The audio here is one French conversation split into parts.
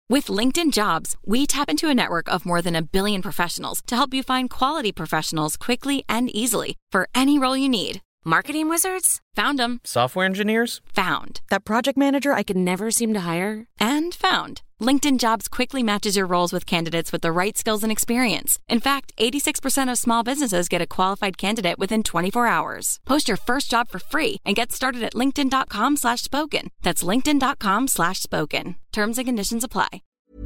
With LinkedIn Jobs, we tap into a network of more than 1 billion professionals to help you find quality professionals quickly and easily for any role you need. Marketing wizards? Found them. Software engineers? Found. That project manager I could never seem to hire? And found. LinkedIn Jobs quickly matches your roles with candidates with the right skills and experience. In fact, 86% of small businesses get a qualified candidate within 24 hours. Post your first job for free and get started at linkedin.com/spoken. That's linkedin.com/spoken. Terms and conditions apply.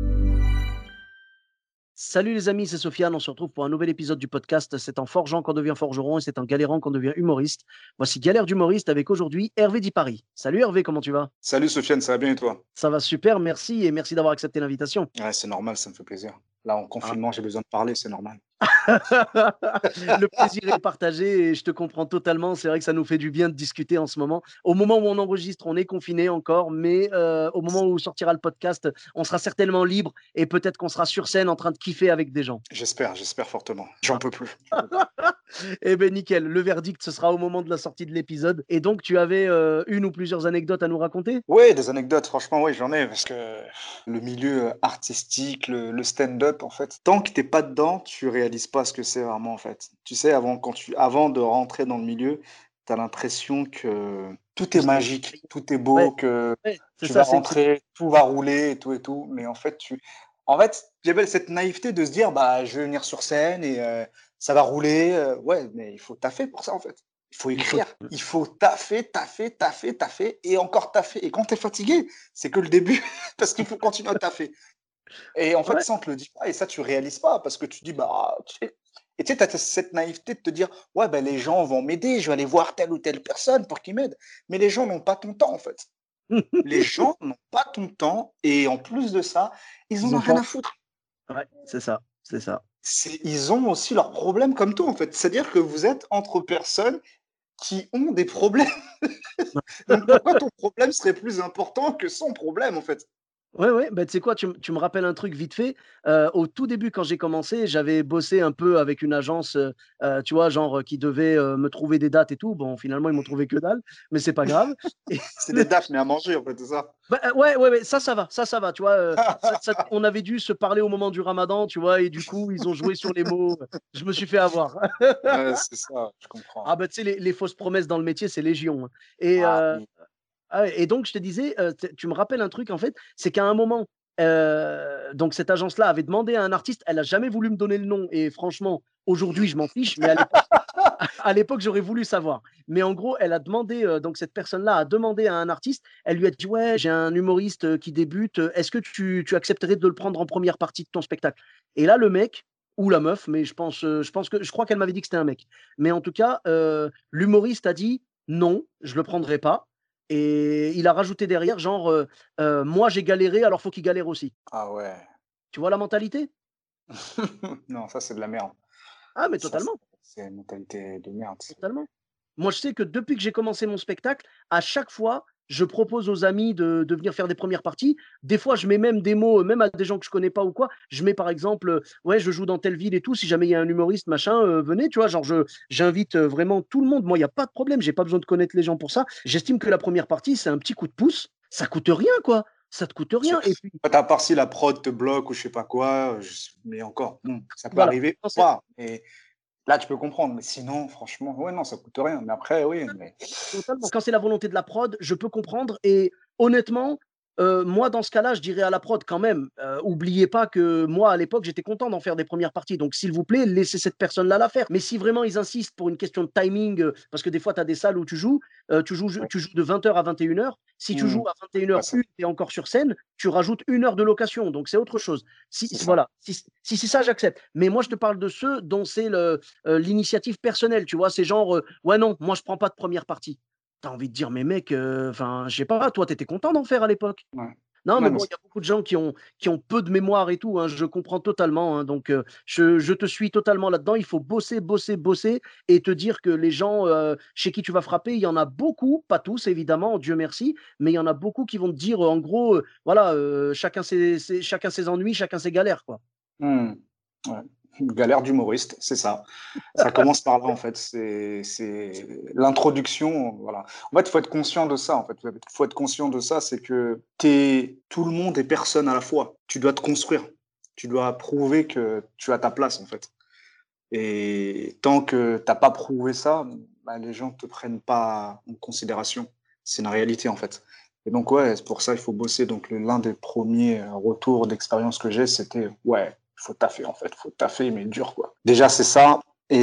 Salut les amis, c'est Sofiane. On se retrouve pour un nouvel épisode du podcast. C'est en forgeant qu'on devient forgeron et c'est en galérant qu'on devient humoriste. Voici Galère d'humoriste avec aujourd'hui Hervé Di Paris. Salut Hervé, comment tu vas? Salut Sofiane, ça va bien et toi? Ça va super, merci et merci d'avoir accepté l'invitation. Ouais, c'est normal, ça me fait plaisir. Là, en confinement, j'ai besoin de parler, c'est normal. Le plaisir est partagé et je te comprends totalement. C'est vrai que ça nous fait du bien de discuter en ce moment. Au moment où on enregistre, on est confiné encore, mais au moment où sortira le podcast, on sera certainement libre et peut-être qu'on sera sur scène en train de kiffer avec des gens. J'espère fortement. J'en peux plus. Eh ben nickel, le verdict ce sera au moment de la sortie de l'épisode. Et donc tu avais une ou plusieurs anecdotes à nous raconter? Oui, des anecdotes, franchement, oui, j'en ai, parce que le milieu artistique, le stand-up, en fait, tant que t'es pas dedans, tu réalises pas ce que c'est vraiment, en fait. Tu sais, avant de rentrer dans le milieu, t'as l'impression que tout est magique, tout est beau, Ouais, que ouais, c'est tu ça, vas c'est rentrer, tout va rouler et tout, mais en fait, j'avais cette naïveté de se dire, bah, je vais venir sur scène et ça va rouler. Ouais, mais il faut taffer pour ça, en fait. Il faut il faut. écrire, il faut taffer et encore taffer. Et quand tu es fatigué, c'est que le début, parce qu'il faut continuer à taffer. Et en fait, Ouais. ça, on te le dit pas, et ça, tu réalises pas, parce que tu dis, bah, et tu sais, tu as cette naïveté de te dire, ouais, ben, les gens vont m'aider, je vais aller voir telle ou telle personne pour qu'ils m'aident. Mais les gens n'ont pas ton temps, en fait. Les gens n'ont pas ton temps, et en plus de ça, ils en Ils ont ont rien pas. à foutre. Ouais, c'est ça, c'est ça. Ils ont aussi leurs problèmes comme toi, en fait. C'est-à-dire que vous êtes entre personnes qui ont des problèmes. Donc pourquoi ton problème serait plus important que son problème, en fait? Ouais, ouais, bah, tu sais quoi? Tu me rappelles un truc vite fait. Au tout début, quand j'ai commencé, j'avais bossé un peu avec une agence, tu vois, genre, qui devait, me trouver des dates et tout. Bon, finalement, ils m'ont trouvé que dalle, mais c'est pas grave et C'est des dates, mais à manger, en fait, c'est ça? bah, ouais, ouais, ouais, ça va, tu vois? Ça on avait dû se parler au moment du ramadan, tu vois? Et du coup, ils ont joué sur les mots, je me suis fait avoir. Ouais, c'est ça, je comprends. Ah bah, tu sais, les fausses promesses dans le métier, c'est légion, hein et Ah oui. ah ouais et donc je te disais, tu me rappelles un truc en fait, c'est qu'à un moment, donc cette agence-là avait demandé à un artiste, elle a jamais voulu me donner le nom et franchement, aujourd'hui je m'en fiche, mais à l'époque j'aurais voulu savoir. Mais en gros, elle a demandé, donc cette personne-là a demandé à un artiste, elle lui a dit: «Ouais, j'ai un humoriste, qui débute, est-ce que tu accepterais de le prendre en première partie de ton spectacle?» Et là le mec ou la meuf, mais je crois qu'elle m'avait dit que c'était un mec. Mais en tout cas, l'humoriste a dit: «Non, je le prendrai pas». Et il a rajouté derrière genre, «Moi j'ai galéré, alors faut qu'il galère aussi». Ah ouais. Tu vois la mentalité? Non, ça, c'est de la merde. Ah mais Ça, totalement, c'est une mentalité de merde. totalement. Moi je sais que depuis que j'ai commencé mon spectacle, à chaque fois, je propose aux amis de venir faire des premières parties. Des fois, je mets même des mots, même à des gens que je connais pas ou quoi. Je mets par exemple, «Ouais, je joue dans telle ville et tout, si jamais il y a un humoriste machin, venez», tu vois? Genre j'invite, vraiment tout le monde. Moi, il y a pas de problème, j'ai pas besoin de connaître les gens pour ça. J'estime que la première partie, c'est un petit coup de pouce, ça coûte rien quoi, ça te coûte C'est rien et puis à part si la prod te bloque ou je sais pas quoi, mais encore, bon, ça peut voilà. arriver ou pas. Et là, tu peux comprendre, mais sinon, franchement, ouais, non, ça coûte rien. Mais après, oui, mais Totalement. Quand c'est la volonté de la prod, je peux comprendre et honnêtement, moi dans ce cas-là, je dirais à la prod quand même, oubliez pas que moi à l'époque, j'étais content d'en faire des premières parties, donc s'il vous plaît, laissez cette personne-là la faire. Mais si vraiment ils insistent pour une question de timing, parce que des fois tu as des salles où ouais. tu joues de 20 heures à 21 heures. Si tu Mmh. joues à 21 Ouais, heures ça, 01, tu es encore sur scène, tu rajoutes 1 heure de location, donc c'est autre chose. Si c'est ça. voilà, si c'est ça, j'accepte. Mais moi je te parle de ceux dont c'est l'initiative personnelle, tu vois? C'est genre, «Ouais non, moi je prends pas de première partie». Tu as envie de dire: «Mais mec, enfin, je sais pas, toi, tu étais content d'en faire à l'époque?» Ouais. Non, mais Ouais, mais bon, il y a beaucoup de gens qui ont peu de mémoire et tout, hein, je comprends totalement, hein, donc je te suis totalement là-dedans. Il faut bosser, bosser, bosser et te dire que les gens, chez qui tu vas frapper, il y en a beaucoup, pas tous évidemment, Dieu merci, mais il y en a beaucoup qui vont te dire, en gros, voilà, chacun ses ennuis, chacun ses galères, quoi. mmh, ouais. une galère d'humoriste, c'est ça. Ça commence par là, en fait. C'est l'introduction, voilà. En fait, il faut être conscient de ça, en fait. Il faut être conscient de ça, c'est que t'es tout le monde et personne à la fois. Tu dois te construire. Tu dois prouver que tu as ta place, en fait. Et tant que t'as pas prouvé ça, bah, les gens te prennent pas en considération. C'est une réalité, en fait. Et donc, ouais, c'est pour ça il faut bosser. Donc, l'un des premiers retours d'expérience que j'ai, c'était, ouais, il faut taffer, en fait. Il faut taffer, mais dur, quoi. Déjà, c'est ça.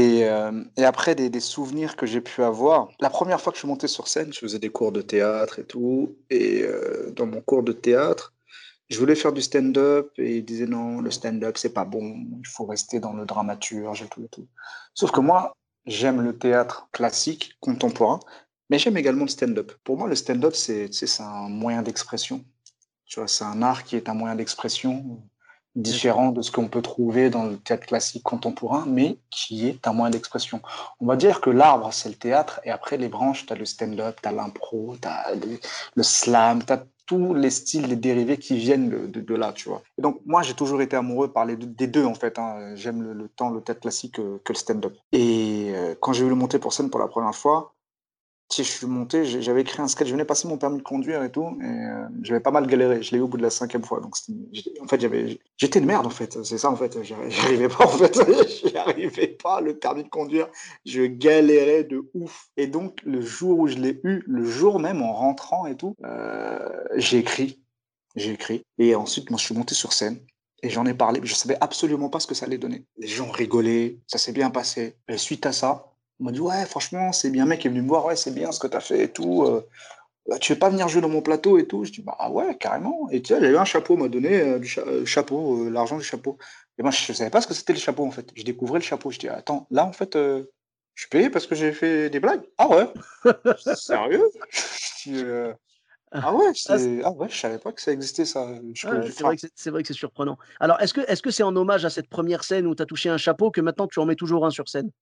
Et après, des souvenirs que j'ai pu avoir. La première fois que je suis monté sur scène, je faisais des cours de théâtre et tout. Et dans mon cours de théâtre, je voulais faire du stand-up et ils disaient non, le stand-up, c'est pas bon, il faut rester dans le dramaturge et tout et tout. Sauf que moi, j'aime le théâtre classique, contemporain, mais j'aime également le stand-up. Pour moi, le stand-up, c'est un moyen d'expression. Tu vois, c'est un art qui est un moyen d'expression différent de ce qu'on peut trouver dans le théâtre classique contemporain, mais qui est un moyen d'expression. On va dire que l'arbre, c'est le théâtre, et après les branches, tu as le stand-up, tu as l'impro, tu as le slam, tu as tous les styles, les dérivés qui viennent de là, tu vois. Et donc, moi, j'ai toujours été amoureux des deux, en fait. Hein. J'aime le théâtre classique que le stand-up. Et quand j'ai voulu monter pour scène pour la première fois, si je suis monté, j'avais écrit un sketch, je venais passer mon permis de conduire et tout, et j'avais pas mal galéré. Je l'ai eu au bout de la 5e fois. Donc en fait, j'étais une merde, en fait. C'est ça, en fait. J'y arrivais pas, en fait. J'y arrivais pas, le permis de conduire. Je galérais de ouf. Et donc, le jour où je l'ai eu, le jour même, en rentrant et tout, j'ai écrit. J'ai écrit. Et ensuite, moi, je suis monté sur scène. Et j'en ai parlé. Je savais absolument pas ce que ça allait donner. Les gens rigolaient. Ça s'est bien passé. Et suite à ça, on m'a dit, ouais, franchement, c'est bien, mec est venu me voir, ouais, c'est bien ce que tu as fait et tout. Tu veux pas venir jouer dans mon plateau et tout? Je dis, bah ouais, carrément. Et tu sais, j'avais un chapeau, on m'a donné chapeau, l'argent du chapeau. Et moi, je savais pas ce que c'était le chapeau, en fait. Je découvrais le chapeau. Je dis, attends, là, en fait, je suis payé parce que j'ai fait des blagues. Ah ouais? Sérieux? Je dis, ah ouais, Ah, c'est je savais pas que ça existait, ça. ouais, c'est vrai que c'est surprenant. Alors, est-ce que c'est en hommage à cette première scène où tu as touché un chapeau que maintenant tu en mets toujours un sur scène?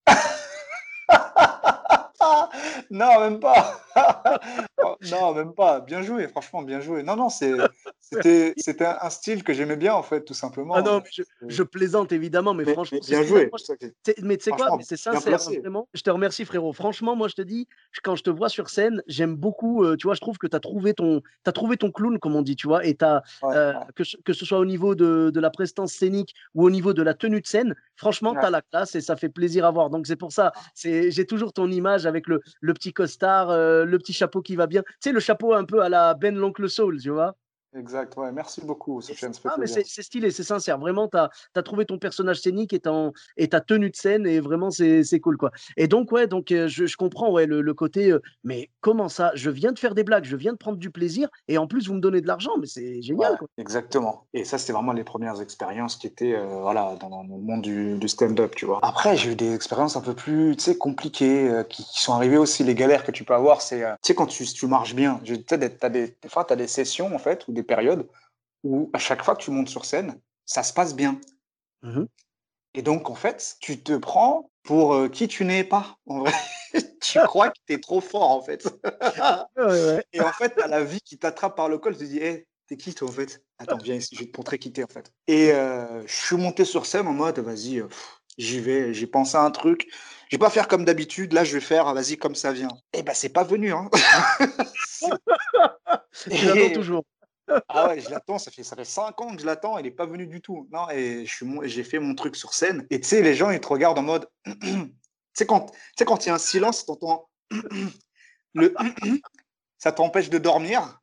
Non, même pas. Oh, non, même pas. Bien joué, franchement, bien joué. Non, non, c'était un style que j'aimais bien, en fait, tout Ah simplement. non, mais je plaisante évidemment, mais Mais franchement, c'est bien stylé. joué. Moi, mais tu sais quoi? Mais Franchement, c'est bien sincère, hein, placé. vraiment. Je te remercie, frérot. Franchement, moi, je te dis, quand je te vois sur scène, j'aime beaucoup. Tu vois, je trouve que t'as trouvé ton clown, comme on dit, tu vois, et Ouais, ouais, que ce soit au niveau de la prestance scénique ou au niveau de la tenue de scène, franchement, ouais. t'as la classe et ça fait plaisir à voir. Donc, c'est pour ça, j'ai toujours ton image avec le petit costard, le petit chapeau qui va bien. Tu sais, le chapeau un peu à la Ben l'Oncle Soul, tu vois. Exact, ouais. Merci beaucoup, Sofiane, ça fait Ah, mais plaisir. c'est stylé, c'est sincère. Vraiment, tu as trouvé ton personnage scénique et ta tenue de scène, et vraiment, c'est cool, quoi. Et donc, ouais, donc, je comprends, ouais, le côté, mais comment ça? Je viens de faire des blagues, je viens de prendre du plaisir, et en plus, vous me donnez de l'argent, mais c'est Ouais, génial, quoi. exactement. Et ça, c'était vraiment les premières expériences qui étaient voilà, dans le monde du stand-up, tu vois. Après, j'ai eu des expériences un peu plus, tu sais, compliquées, qui sont arrivées aussi. Les galères que tu peux avoir, c'est, tu sais, quand tu marches bien, tu sais, des fois, tu as des sessions, en fait, ou des périodes où à chaque fois que tu montes sur scène, ça se passe bien. Mhm. Et donc, en fait, tu te prends pour qui tu n'es pas, en vrai. Tu crois que tu es trop fort, en fait. Ouais, ouais. Et en fait, tu as la vie qui t'attrape par le col, tu te dis: «Hey, t'es qui toi, en fait? Attends, viens ici, je vais te montrer qui tu en fait». Et je suis monté sur scène en mode: «Vas-y, j'y vais, j'ai pensé à un truc, je vais pas faire comme d'habitude, là, je vais faire, vas-y, comme ça vient». Et ben c'est pas venu, hein. C'est Tu l'attends et toujours. ah ouais, je l'attends, ça fait 5 ans que je l'attends, il est pas venu du tout. Non et j'ai fait mon truc sur scène et tu sais, les gens, ils te regardent en mode tu sais, quand il y a un silence, tu entends le ça t'empêche de dormir.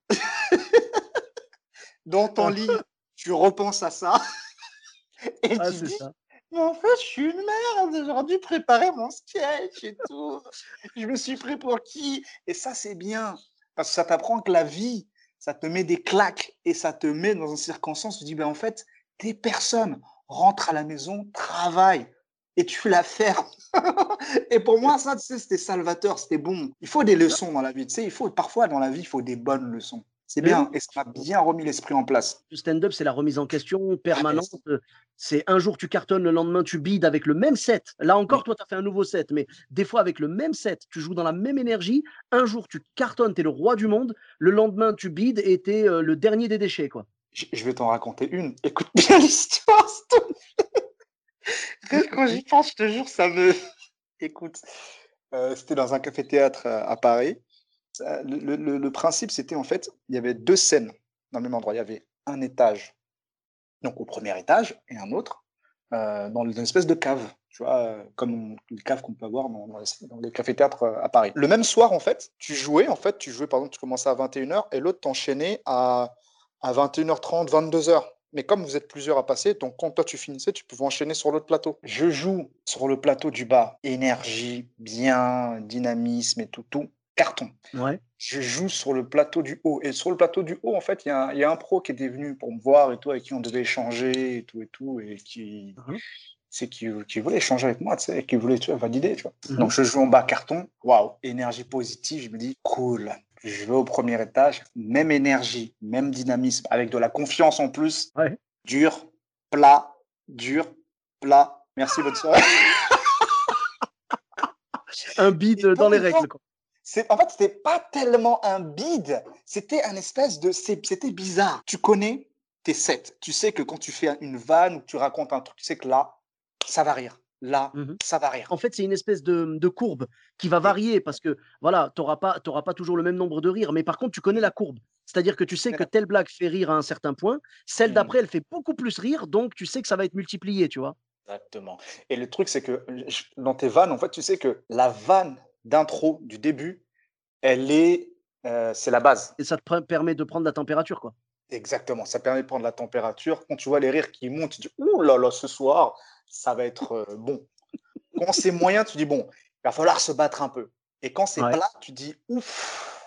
Dans ton lit, tu repenses à ça et Ah, tu c'est dis: ça. «Mais en fait, je suis une merde, j'aurais dû préparer mon sketch et tout. Je me suis pris pour qui?» Et ça, c'est bien parce que ça t'apprend que la vie, ça te met des claques et ça te met dans une circonstance où tu dis: «Ben, en fait, tu personne. Rentre à la maison, travaille et tu la fermes». Et pour moi, ça, tu sais, c'était salvateur, c'était bon. Il faut des leçons dans la vie, tu sais, il faut parfois dans la vie, il faut des bonnes leçons. C'est Mais oui, bien et ça m'a bien remis l'esprit en place. le stand-up, c'est la remise en question Ouais, permanente. C'est un jour tu cartonnes, le lendemain tu bides avec le même set. Là encore, mais toi, tu as fait un nouveau set, mais des fois avec le même set, tu joues dans la même énergie. Un jour tu cartonnes, tu es le roi du monde. Le lendemain tu bides et tu es le dernier des déchets, quoi. je vais t'en raconter une. Écoute bien l'histoire, s'il te plaît. Quand j'y pense, je te jure, ça me. Écoute, c'était dans un café-théâtre à Paris. Le principe, c'était en fait, il y avait deux scènes dans le même endroit. Il y avait un étage, donc au premier étage, et un autre dans une espèce de cave, tu vois, comme les caves qu'on peut avoir dans les cafés-théâtres à Paris. Le même soir, en fait, tu jouais, par exemple, tu commençais à 21h et l'autre t'enchaînait à 21h30, 22h. Mais comme vous êtes plusieurs à passer, donc quand toi tu finissais, tu pouvais enchaîner sur l'autre plateau. Je joue sur le plateau du bas, énergie, bien, dynamisme et tout, carton. Ouais. Je joue sur le plateau du haut. Et sur le plateau du haut, en fait, il y a un pro qui était venu pour me voir et tout, avec qui on devait échanger et tout, et Mhm. qui voulait échanger avec moi, tu sais, et qui voulait, tu vois, valider, tu vois. Mhm. Donc, je joue en bas carton. Waouh, énergie positive. Je me dis, cool. Je vais au premier étage, même énergie, même dynamisme, avec de la confiance en plus. Ouais. Dur, plat, dur, plat. Merci, bonne soirée. Un bide Et dans les pourtant, règles, quoi. En fait, c'était pas tellement un bide, c'était un espèce de. C'était bizarre. Tu connais tes sets. Tu sais que quand tu fais une vanne ou que tu racontes un truc, tu sais que là, ça va rire. Là, Mhm. ça va rire. En fait, c'est une espèce de courbe qui va Et varier parce que voilà, t'auras pas toujours le même nombre de rires, mais par contre, tu connais la courbe. C'est-à-dire que tu sais que telle blague fait rire à un certain point, celle d'après, elle fait beaucoup plus rire, donc tu sais que ça va être multiplié, tu vois. Exactement. Et le truc, c'est que dans tes vannes, en fait, tu sais que la vanne d'intro du début, c'est la base. Et ça permet de prendre la température, quoi. Exactement, ça permet de prendre la température. Quand tu vois les rires qui montent, tu dis, ouh là là, ce soir, ça va être bon. Quand c'est moyen, tu dis, bon, il va falloir se battre un peu. Et quand c'est Ouais. plat, tu dis, ouf.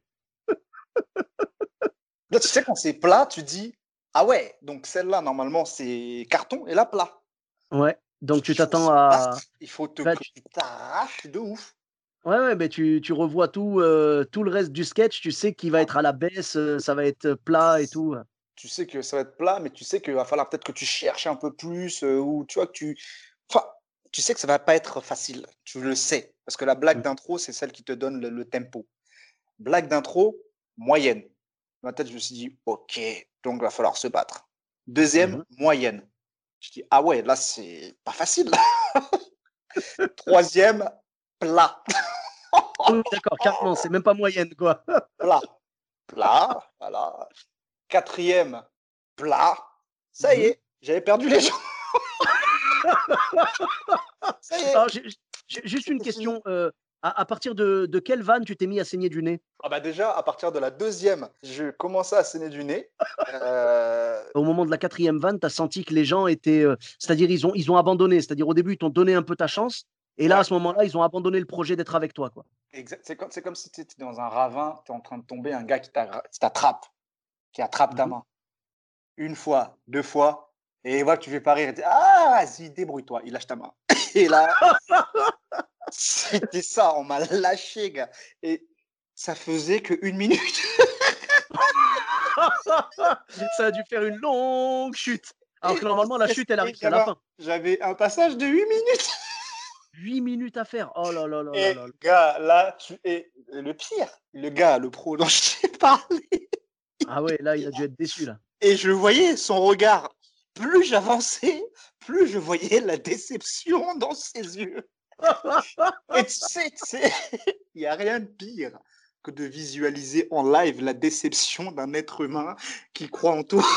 Là, tu sais, quand c'est plat, tu dis, ah ouais, donc celle-là, normalement, c'est carton, et là, plat. Ouais. Donc Il tu faut t'attends se battre, à. il faut Bah, que tu t'arraches de ouf. Ouais, ouais, mais tu revois tout le reste du sketch, tu sais qu'il va Ah, être à la baisse, ça va être plat et tout. tu sais que ça va être plat, mais tu sais qu'il va falloir peut-être que tu cherches un peu plus, ou tu vois que tu. Enfin, tu sais que ça va pas être facile. Tu le sais. Parce que la blague Mmh. d'intro, c'est celle qui te donne le tempo. Blague d'intro, moyenne. Dans ma tête, je me suis dit, ok, donc il va falloir se battre. Deuxième, Mmh. moyenne. Je dis, ah ouais, là, c'est pas facile. Troisième, plat. Oui, oui, d'accord, carrément, c'est même pas moyenne, quoi. Plat. Plat, voilà. Quatrième, plat. Ça y Mmh. est, j'avais perdu les gens. Ça y est, Alors j'ai juste une c'était fini. question, à partir de quelle vanne tu t'es mis à saigner du nez? Ah bah déjà, à partir de la deuxième, je commençais à saigner du nez. Au moment de la quatrième vanne, tu as senti que les gens étaient, c'est-à-dire ils ont abandonné, c'est-à-dire au début, ils t'ont donné un peu ta chance et là, à Ouais, ce moment-là, ils ont abandonné le projet d'être avec toi, quoi. exact. C'est comme si tu étais dans un ravin, tu es en train de tomber, un gars qui t'attrape, qui attrape ta Mmh. main. Une fois, deux fois, et voilà que tu fais pas rire. Il dit, ah, vas-y, débrouille-toi. Il lâche ta main. Et là, c'était ça, on m'a lâché, gars. Et ça faisait que 1 minute. Ça a dû faire une longue chute, alors Et, que normalement la chute, elle et arrive qu'à la fin. j'avais un passage de 8 minutes. 8 minutes à faire. Oh là là là là Et là là. gars, là, et le pire, le gars, le pro dont je t'ai parlé, Ah ouais, là, il a dû être déçu, là. et je voyais son regard. Plus j'avançais, plus je voyais la déception dans ses yeux. Et tu sais, il n'y a rien de pire que de visualiser en live la déception d'un être humain qui croit en toi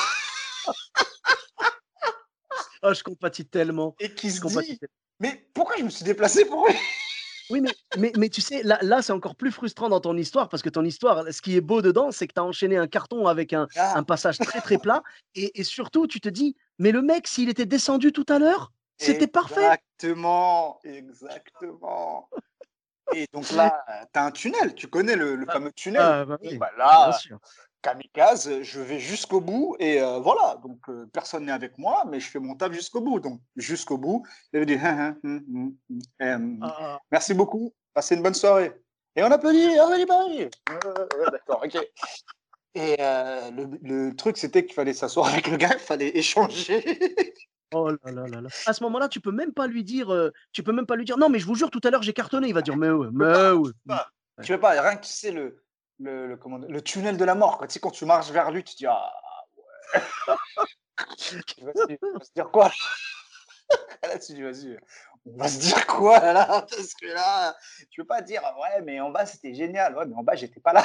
Ah, je compatis tellement, et qui je se compatis dit, tellement. mais pourquoi je me suis déplacé pour lui? Oui, mais tu sais, là, c'est encore plus frustrant dans ton histoire parce que ton histoire, ce qui est beau dedans, c'est que tu as enchaîné un carton avec un Ah, passage très, très plat et surtout, tu te dis: «Mais le mec, s'il était descendu tout à l'heure, c'était parfait!» exactement, exactement. Et donc là, tu as un tunnel, tu connais le Ah, fameux tunnel. ah bah Bon, oui, bah bien là, sûr. kamikaze, je vais jusqu'au bout et voilà. Donc personne n'est avec moi, mais je fais mon taf jusqu'au bout. Donc jusqu'au bout, il dit hein, hein, Ah, ah. merci beaucoup, passez une bonne soirée. Et on applaudit Paris. Ouais, d'accord, ok. Et le truc, c'était qu'il fallait s'asseoir avec le gars, il fallait échanger. Oh là là là là. À ce moment-là, tu peux même pas lui dire, tu peux même pas lui dire: «Non, mais je vous jure, tout à l'heure, j'ai cartonné». Il va dire: Tu peux pas, mais ouais». tu peux pas. Ouais. Tu peux pas, rien que tu sais le tunnel de la mort, quoi. Tu sais, quand tu marches vers lui, tu te dis ah, il va se dire quoi? Là, tu dis, vas-y, on va se dire quoi là, parce que là, tu peux pas dire, ouais, mais en bas, c'était génial. Ouais, mais en bas, j'étais pas là.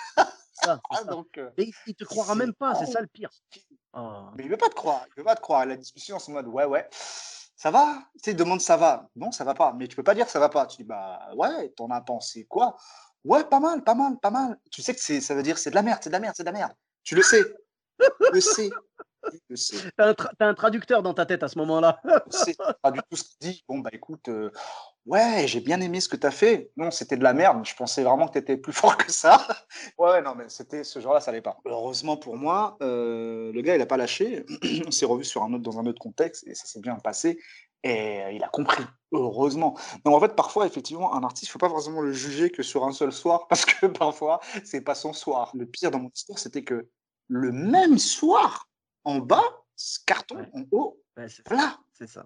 Ça, c'est ça. Donc, Et il te croira même c'est pas, c'est ça le pire. compliqué. Oh. Mais il veut pas te croire. Il veut pas te croire. La discussion, c'est en mode, ouais, ouais, ça va? Tu sais, il demande, ça va? Non, ça va pas. Mais tu peux pas dire, ça va pas. Tu dis, bah, ouais, t'en as pensé quoi? Ouais, pas mal, pas mal, pas mal. Tu sais que ça veut dire, c'est de la merde, c'est de la merde, c'est de la merde. Tu le sais. Tu le sais. Tu le sais. T'as un traducteur dans ta tête à ce moment-là. Tu sais pas du tout ce qu'il dit. Bon, bah, écoute, ouais, j'ai bien aimé ce que tu as fait. Non, c'était de la merde. Je pensais vraiment que tu étais plus fort que ça. Ouais, ouais, non, mais c'était ce jour-là, ça allait pas. Heureusement pour moi, le gars, il a pas lâché. On s'est revu dans un autre contexte et ça s'est bien passé. Et il a compris, heureusement. Donc en fait, parfois, effectivement, un artiste, il faut pas forcément le juger que sur un seul soir, parce que parfois, c'est pas son soir. Le pire dans mon histoire, c'était que le même soir, en bas, ce carton, Ouais, en haut, ouais, c'est ça. voilà. C'est ça.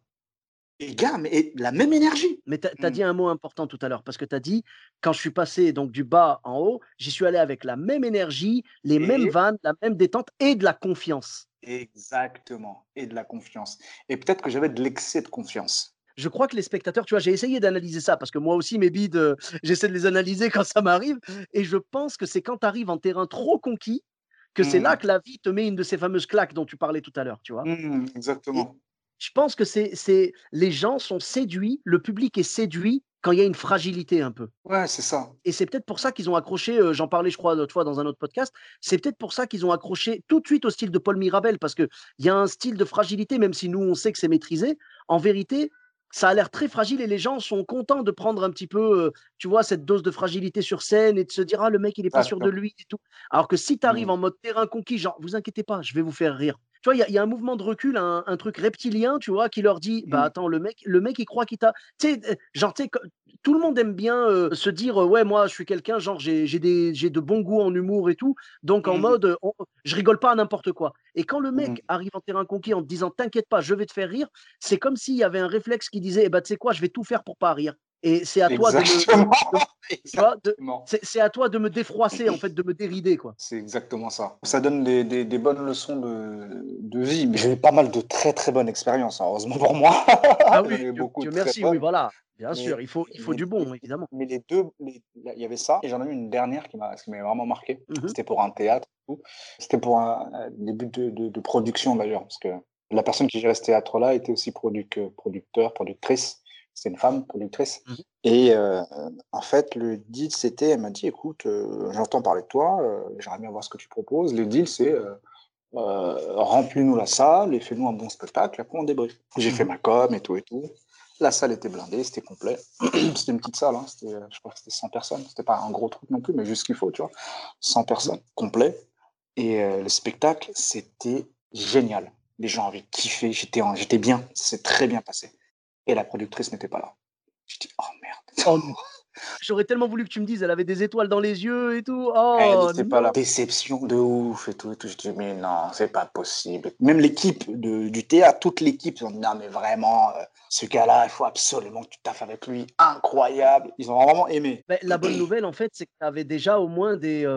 Et gars, mais la même énergie. Mais tu as dit un mot important tout à l'heure, parce que tu as dit: «Quand je suis passé donc du bas en haut, j'y suis allé avec la même énergie, les mêmes Et vannes, la même détente et de la confiance». exactement, et de la confiance. Et peut-être que j'avais de l'excès de confiance. Je crois que les spectateurs, tu vois, j'ai essayé d'analyser ça parce que moi aussi mes bides, j'essaie de les analyser quand ça m'arrive et je pense que c'est quand tu arrives en terrain trop conquis, que c'est là Mmh. que la vie te met une de ces fameuses claques dont tu parlais tout à l'heure, tu vois? Et Exactement. je pense que c'est les gens sont séduits, le public est séduit quand il y a une fragilité un peu. Ouais, c'est ça. Et c'est peut-être pour ça qu'ils ont accroché, j'en parlais je crois l'autre fois dans un autre podcast, c'est peut-être pour ça qu'ils ont accroché tout de suite au style de Paul Mirabel parce qu'il y a un style de fragilité, même si nous on sait que c'est maîtrisé, en vérité, ça a l'air très fragile et les gens sont contents de prendre un petit peu, tu vois, cette dose de fragilité sur scène et de se dire: «Ah le mec il est pas sûr de Exactement. lui et tout». Alors que si tu arrives Mmh. en mode terrain conquis, genre: «Vous inquiétez pas, je vais vous faire rire». Tu vois, il y a un mouvement de recul, un truc reptilien, tu vois, qui leur dit: «Bah Mmh. attends le mec il croit qu'il t'a» tu sais, genre tu sais, tout le monde aime bien, se dire, «Ouais, moi, je suis quelqu'un, genre, j'ai de bons goûts en humour et tout», donc en Mmh. mode, je rigole pas à n'importe quoi et quand le Mmh. mec arrive en terrain conquis en te disant: «T'inquiète pas, je vais te faire rire», c'est comme s'il y avait un réflexe qui disait: «Eh bah, tu sais quoi? Je vais tout faire pour pas rire et c'est à toi Exactement. de tu vois? Exactement. C'est à toi de me défroisser, en fait, de me dérider, quoi». C'est exactement ça. Ça donne des bonnes leçons de vie. Mais j'ai eu pas mal de très très bonnes expériences, hein, heureusement pour moi. Ah J'en oui, ai eu Dieu beaucoup de Dieu très merci, oui, bonnes. voilà, bien sûr, Mais, il faut mais, du mais- bon, évidemment. mais les deux, il y avait ça, et j'en ai eu une dernière qui m'a vraiment marqué. Mmh mh. C'était pour un théâtre, et tout. C'était pour un début de production d'ailleurs, parce que la personne qui gérait ce théâtre-là était aussi producteur, productrice. C'est une femme productrice. Mmh. Et en fait, le deal, c'était, elle m'a dit, écoute, j'entends parler de toi, j'aimerais bien voir ce que tu proposes. Le deal, c'est remplis-nous la salle et fais-nous un bon spectacle, après on débrief. J'ai fait Mmh. ma com et tout et tout. La salle était blindée, c'était complet. C'était une petite salle, hein, je crois que c'était 100 personnes. C'était pas un gros truc non plus, mais juste ce qu'il faut, tu vois. 100 Mmh. personnes, complet. Et le spectacle, c'était génial. Les gens avaient kiffé, j'étais bien, c'est très bien passé. Et la productrice n'était pas là. Je dis, oh merde. Oh non! J'aurais tellement voulu que tu me dises, elle avait des étoiles dans les yeux et tout. Elle Oh était pas là. non! Déception de ouf et tout et tout. Je dis: «Mais non, c'est pas possible». Même l'équipe du théâtre, toute l'équipe, ils ont dit: «Non, mais vraiment, ce gars-là, il faut absolument que tu taffes avec lui, incroyable». Ils ont vraiment aimé. Beh, la bonne nouvelle, en fait, c'est que tu avais déjà au moins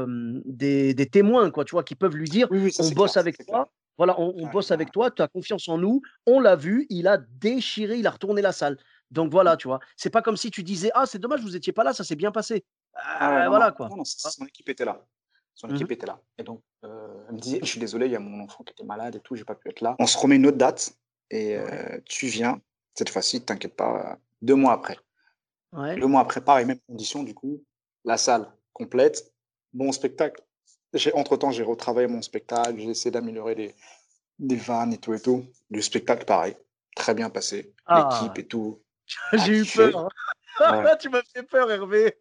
des témoins, quoi, tu vois? Qui peuvent lui dire: Oui, oui, ça «On c'est clair, bosse ça avec c'est clair. toi, voilà, on Ouais, bosse ouais. avec toi, tu as confiance en nous, on l'a vu, il a déchiré, il a retourné la salle». Donc voilà, tu vois? C'est pas comme si tu disais: «Ah, c'est dommage, vous étiez pas là, ça s'est bien passé». Ah ouais, Ah, non, voilà, non, quoi. non, non, Tu vois? son équipe était là. Son Mmh équipe mh. était là et donc elle me dit: «Je suis désolé, il y a mon enfant qui était malade et tout, j'ai pas pu être là. On se remet une autre date et Ouais, tu viens, cette fois-ci, t'inquiète pas, 2 mois après». ouais. 2 mois après, pareil, même condition du coup, la salle complète, bon spectacle. Entre-temps, j'ai retravaillé mon spectacle, j'ai essayé d'améliorer les vannes et tout et tout. Le spectacle, pareil, très bien passé. L'équipe Ah, et tout a j'ai eu peur, kiffé. hein. Ouais. Tu m'as fait peur, Hervé.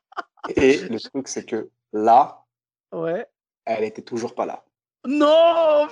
Et le truc, c'est que là, Ouais. elle était toujours pas là. Non!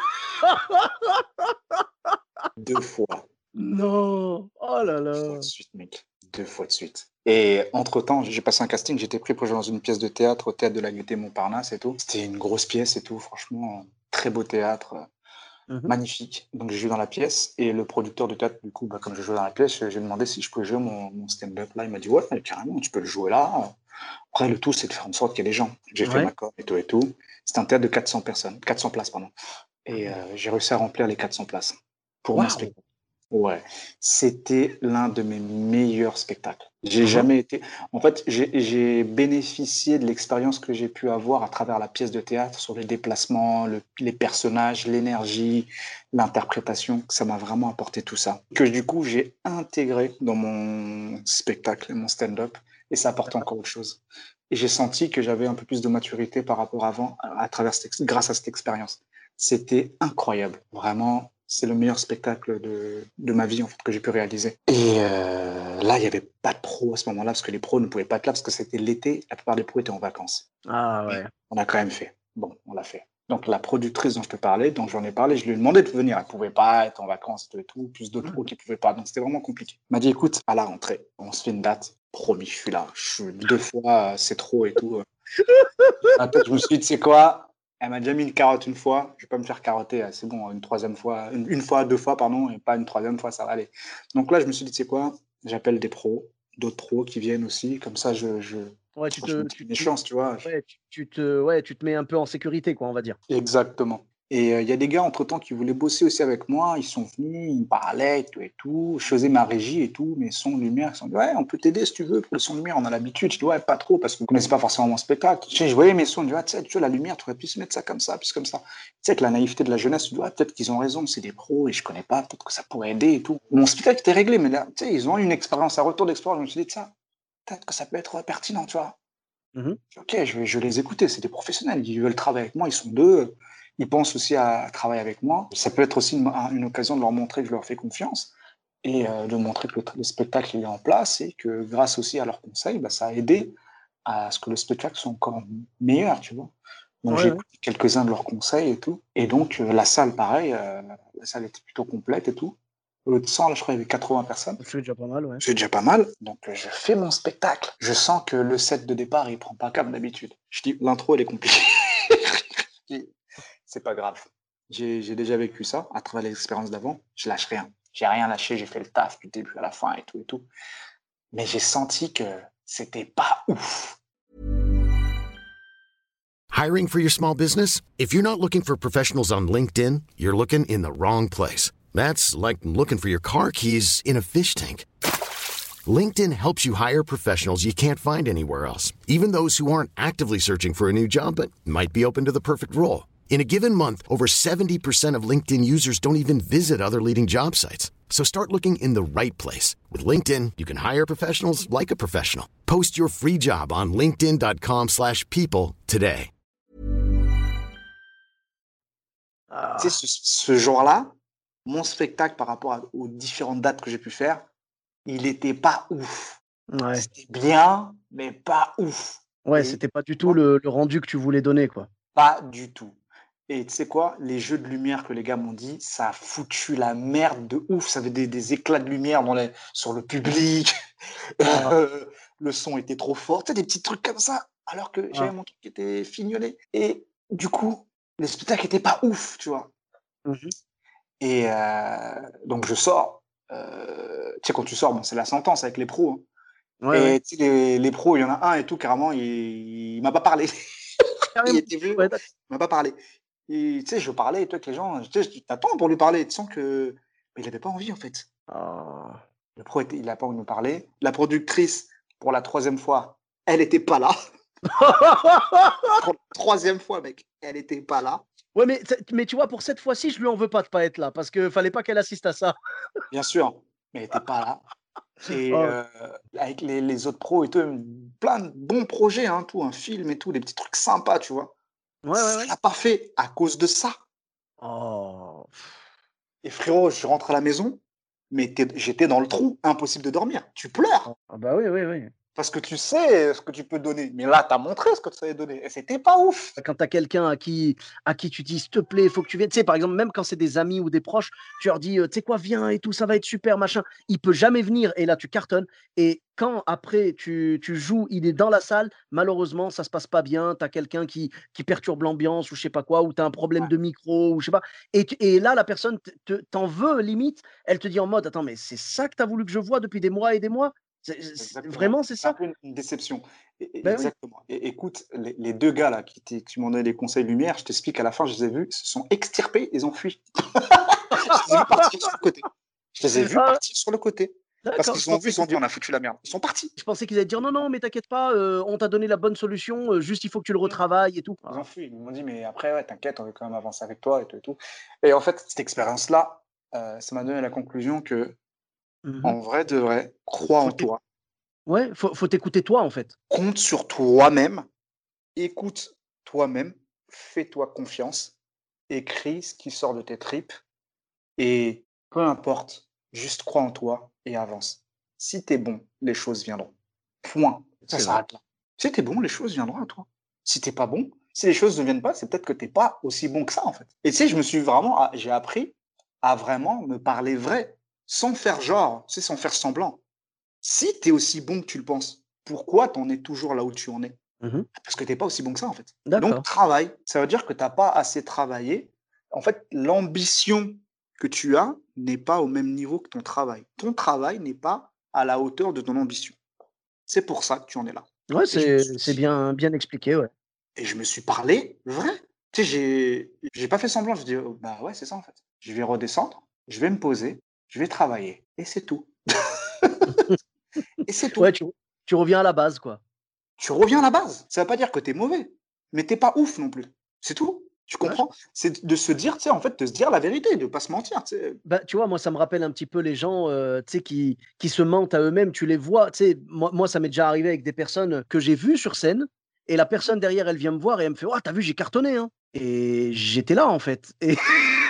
2 fois, Non! Oh là 2 fois de là! suite, mec, 2 fois de suite. Et entre-temps, j'ai passé un casting, j'étais pris pour jouer dans une pièce de théâtre au théâtre de la Gaîté-Montparnasse et tout. C'était une grosse pièce et tout, franchement, très beau théâtre. Mmh mh. Magnifique. Donc j'ai joué dans la pièce et le producteur de théâtre, du coup, bah, comme je jouais dans la pièce, j'ai demandé si je pouvais jouer mon stand-up là. Il m'a dit ouais, carrément, tu peux le jouer là. Après, le tout, c'est de faire en sorte qu'il y ait des gens. J'ai fait Ouais. ma com et tout et tout. C'était un théâtre de 400 personnes, 400 places, pardon. Ah Et oui. j'ai réussi à remplir les 400 places pour mon Waouh! spectacle. Ouais, c'était l'un de mes meilleurs spectacles. J'ai Mhm. jamais été. En fait, j'ai bénéficié de l'expérience que j'ai pu avoir à travers la pièce de théâtre sur les déplacements, les personnages, l'énergie, l'interprétation. Ça m'a vraiment apporté tout ça. Que du coup, j'ai intégré dans mon spectacle, mon stand-up, et ça apporte encore autre chose. Et j'ai senti que j'avais un peu plus de maturité par rapport à avant, à travers grâce à cette expérience. C'était incroyable, vraiment. C'est le meilleur spectacle de ma vie en fait que j'ai pu réaliser. Et là, il n'y avait pas de pros à ce moment-là parce que les pros ne pouvaient pas être là parce que c'était l'été. La plupart des pros étaient en vacances. Ah Mais ouais. on a quand même fait. Bon, on l'a fait. Donc la productrice dont je te parlais, dont j'en ai parlé, je lui ai demandé de venir. Elle ne pouvait pas être en vacances et tout, plus d'autres pros qui ne pouvaient pas. Donc c'était vraiment compliqué. Elle m'a dit, écoute, à la rentrée, on se fait une date. Promis, je suis là. Je suis 2 fois, c'est trop et tout. Je me suis dit, tu sais quoi? Elle m'a déjà mis une carotte une fois, je vais pas me faire carotter, c'est bon, une troisième fois, une fois, 2 fois, pardon, et pas une troisième fois, ça va aller. Donc là, je me suis dit, tu sais quoi? J'appelle des pros, d'autres pros qui viennent aussi, comme ça, Ouais, je montre mes chances, tu vois. ouais, tu te mets un peu en sécurité, quoi, on va dire. Exactement. Et il y a des gars, entre-temps, qui voulaient bosser aussi avec moi. Ils sont venus, ils me parlaient et tout. Je faisais ma régie et tout, mes sons, lumière. Ils sont dit, ouais, on peut t'aider si tu veux pour le son, lumière. On a l'habitude. Je dis, ouais, pas trop, parce que vous ne connaissez pas forcément mon spectacle. Je voyais mes sons, je dis, ouais, tu sais, la lumière, tu aurais pu se mettre ça comme ça, plus comme ça. Tu sais, avec la naïveté de la jeunesse, je dis, ouais, peut-être qu'ils ont raison, c'est des pros et je connais pas, peut-être que ça pourrait aider et tout. Mon spectacle était réglé, mais là, tu sais, ils ont eu une expérience, un retour d'expérience. Je me suis dit, ça, peut-être que ça peut être pertinent, tu vois. Mhm. Ok, je vais les écouter, c'est des professionnels, ils veulent travailler avec moi, ils sont deux, ils pensent aussi à travailler avec moi. Ça peut être aussi une occasion de leur montrer que je leur fais confiance et de montrer que le spectacle est en place et que grâce aussi à leurs conseils, bah, ça a aidé à ce que le spectacle soit encore meilleur, tu vois. Donc Ouais, j'ai ouais. écouté quelques-uns de leurs conseils et tout. Et donc la salle, pareil, la salle était plutôt complète et tout. Au 100, là, je crois qu'il y avait 80 personnes. C'est déjà pas mal, ouais. C'est déjà pas mal. Donc, je fais mon spectacle. Je sens que le set de départ, il prend pas comme d'habitude. Je dis, l'intro, elle est compliquée. Je dis, c'est pas grave. J'ai déjà vécu ça à travers l'expérience d'avant. Je lâche rien. J'ai rien lâché. J'ai fait le taf du début à la fin et tout et tout. Mais j'ai senti que c'était pas ouf. Hiring for your small business? If you're not looking for professionals on LinkedIn, you're looking in the wrong place. That's like looking for your car keys in a fish tank. LinkedIn helps you hire professionals you can't find anywhere else, even those who aren't actively searching for a new job but might be open to the perfect role. In a given month, over 70% of LinkedIn users don't even visit other leading job sites. So start looking in the right place. With LinkedIn, you can hire professionals like a professional. Post your free job on linkedin.com/people today. Tu Ah, sais, ce jour-là, mon spectacle par rapport aux différentes dates que j'ai pu faire, il était pas ouf. ouais. C'était bien, mais pas ouf. Ouais, Et c'était pas du tout le rendu que tu voulais donner, quoi. pas du tout. Et tu sais quoi? Les jeux de lumière que les gars m'ont dit, ça a foutu la merde de ouf. Ça avait des éclats de lumière sur le public. Ah, Le son était trop fort. Tu sais, des petits trucs comme ça. Alors que j'avais ah. mon truc qui était fignolé. Et du coup, le spectacle était pas ouf, tu vois. Mhm. Et donc je sors. Tu sais, quand tu sors, bon, c'est la sentence avec les pros, hein. Ouais, ouais. Et tu sais, les pros, il y en a un et tout, carrément, il m'a pas parlé. Il Carrément. était vieux, Ouais, d'accord. il m'a pas parlé. Et tu sais, je parlais et tout avec les gens, tu sais, tu t'attends pour lui parler, tu sens que mais il avait pas envie en fait. Ah. Le pro il a pas envie de me parler. La productrice, pour la troisième fois, elle était pas là. Pour la troisième fois, mec, elle était pas là. Ouais, mais tu vois, pour cette fois-ci, je lui en veux pas de pas être là, parce que fallait pas qu'elle assiste à ça. Bien sûr, mais elle était pas là. Et Oh, avec les autres pros et tout, plein de bons projets, hein, tout, un film et tout, des petits trucs sympas, tu vois. ouais, ouais, Ça ouais. l'a pas fait à cause de ça. Oh. Et frérot, je rentre à la maison, mais j'étais dans le trou, impossible de dormir. Tu pleures Ah bah oui, oui, oui. parce que tu sais ce que tu peux donner. Mais là, tu as montré ce que tu savais donner. Et c'était pas ouf. Quand tu as quelqu'un à qui tu dis, s'il te plaît, il faut que tu viennes. Tu sais, par exemple, même quand c'est des amis ou des proches, tu leur dis, tu sais quoi, viens et tout, ça va être super, machin. Il peut jamais venir et là, tu cartonnes. Et quand après, tu joues, il est dans la salle, malheureusement, ça se passe pas bien. Tu as quelqu'un qui perturbe l'ambiance ou je sais pas quoi, ou tu as un problème Ouais, de micro ou je sais pas. Et là, la personne t'en veut limite. Elle te dit en mode, attends, mais c'est ça que tu as voulu que je vois depuis des mois et des mois. exactement. Vraiment, c'est C'est un ça? peu une déception. Ben oui. Exactement. Et écoute, les deux gars là qui m'ont donné les conseils lumière, je t'explique, à la fin, je les ai vus, ils se sont extirpés, ils ont fui. Je les ai vus partir sur le côté. Je les ai vus Ah, partir sur le côté. Parce d'accord. qu'ils ont vu, ils ont dit, on a foutu la merde. Ils sont partis. Je pensais qu'ils allaient te dire: «Non, non, mais t'inquiète pas, on t'a donné la bonne solution, juste il faut que tu le Non, retravailles et tout». ils ont Ah. fui. Ils m'ont dit, mais après, ouais, t'inquiète, on veut quand même avancer avec toi et tout et tout. Et en fait, cette expérience-là, ça m'a donné la conclusion que, Mmh. en vrai de vrai, crois Faut en t'éc toi, Ouais, faut t'écouter toi, en fait. compte sur toi-même, écoute toi-même, fais-toi confiance, écris ce qui sort de tes tripes et peu importe, juste crois en toi et avance. Si t'es bon, les choses viendront. Point. Ça C'est vrai. s'arrête là. Si t'es bon, les choses viendront à toi. Si t'es pas bon, si les choses ne viennent pas, c'est peut-être que t'es pas aussi bon que ça, en fait. Et tu sais, j'ai appris à vraiment me parler vrai, sans faire genre, tu sais, sans faire semblant. Si tu es aussi bon que tu le penses, pourquoi t'en es toujours là où tu en es? Mmh. Parce que tu es pas aussi bon que ça, en fait. Donc D'accord. travaille, ça veut dire que tu as pas assez travaillé. En fait, l'ambition que tu as n'est pas au même niveau que ton travail. Ton travail n'est pas à la hauteur de ton ambition. C'est pour ça que tu en es là. Ouais, Et je me suis c'est dit bien expliqué, ouais. et je me suis parlé vrai. Tu sais, j'ai pas fait semblant, je dis: «Oh, bah, ouais, c'est ça, en fait. Je vais redescendre, je vais me poser, je vais travailler et c'est tout et c'est Ouais, tout». tu reviens à la base, quoi. Tu reviens à la base. Ça veut pas dire que tu es mauvais, mais tu es pas ouf non plus. C'est tout. Tu Ouais, je comprends? C'est de se dire, tu sais, en fait, de se dire la vérité, de pas se mentir, tu sais? Bah, tu vois, moi, ça me rappelle un petit peu les gens, tu sais, qui se mentent à eux-mêmes. Tu les vois, tu sais, moi, ça m'est déjà arrivé avec des personnes que j'ai vues sur scène et la personne derrière, elle vient me voir et elle me fait: «Oh, tu vu, j'ai cartonné, hein» et j'étais là, en fait et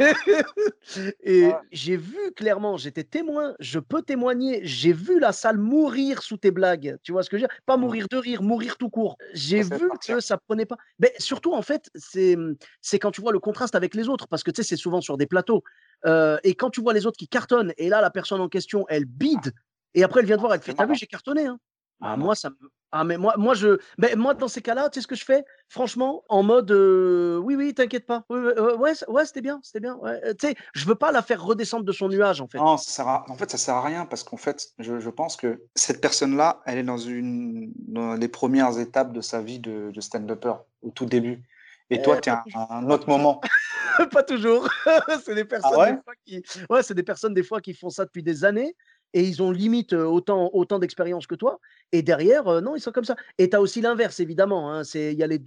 Ouais, et j'ai vu clairement, j'étais témoin, je peux témoigner, j'ai vu la salle mourir sous tes blagues. Tu vois ce que je veux dire? Pas mmh, mourir de rire, mourir tout court. J'ai ça c'est vu partir. que ça prenait pas. Beh, surtout, en fait, c'est quand tu vois le contraste avec les autres parce que, tu sais, c'est souvent sur des plateaux. Et quand tu vois les autres qui cartonnent et là, la personne en question, elle bide et après elle vient te voir, elle Ça te fait: fait «Tu mal, vu, hein? j'ai cartonné, hein». Ah Mmh. moi ça me ah mais moi je beh, moi dans ces cas-là, tu sais ce que je fais? Franchement, en mode, «Oui, oui, t'inquiète pas. Oui, oui, ouais, ouais, c'était bien, ouais», tu sais? Je veux pas la faire redescendre de son nuage, en fait. Non, ça sert à rien parce qu'en fait, je pense que cette personne-là, elle est dans les premières étapes de sa vie de stand-upper, au tout début et toi, tu es Pas à toujours, un pas autre toujours, moment. pas toujours. C'est des Ah personnes des ouais? fois qui ouais, c'est des personnes des fois qui font ça depuis des années et ils ont limite, autant d'expérience que toi et derrière, non, ils sont comme ça et tu as aussi l'inverse évidemment, hein, il y a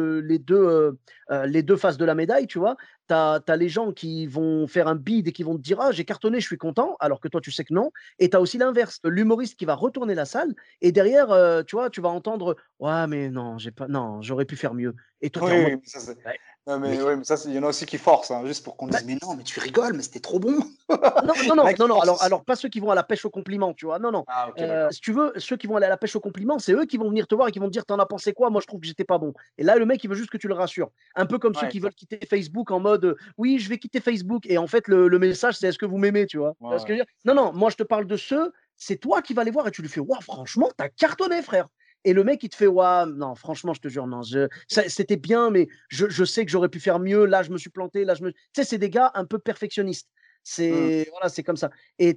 les 2 faces de la médaille, tu vois? Tu as les gens qui vont faire un bide et qui vont te dire: «Ah, j'ai cartonné, je suis content», alors que toi, tu sais que non et tu as aussi l'inverse, l'humoriste qui va retourner la salle et derrière, tu vois, tu vas entendre: «Ouais, mais non, j'ai pas non, j'aurais pu faire mieux» et toi, tu Oui, es en mode: oui, mais ça c'est «Ouais, non, mais». mais oui, mais ça, il y en a aussi qui forcent, hein, juste pour qu'on Bah dise: «Mais non, mais tu rigoles, mais c'était trop bon!» non, non, Il y en non, a qui non, non, forcent alors aussi. alors pas ceux qui vont à la pêche aux compliments, tu vois? Non, non, Ah OK, d'accord. si tu veux, ceux qui vont aller à la pêche aux compliments, c'est eux qui vont venir te voir et qui vont te dire: «Tu en as pensé quoi? Moi, je trouve que j'étais pas bon» et là, le mec, il veut juste que tu le rassures. Un peu comme ceux Ouais, qui veulent exact. quitter Facebook en mode, «Oui, je vais quitter Facebook» et en fait, le message, c'est: «Est-ce que vous m'aimez?» tu vois? Tu Ouais, vois ce que ouais. je veux dire? Non, non, moi, je te parle de ceux, c'est toi qui vas les voir et tu lui fais: «Waouh, franchement, tu as cartonné, frère» et le mec, il te fait: «Ouah, non, franchement, je te jure, non, c'était bien, mais je sais que j'aurais pu faire mieux. Là, je me suis planté, là, je me» tu sais, c'est des gars un peu perfectionnistes. Mmh. C'est voilà, c'est comme ça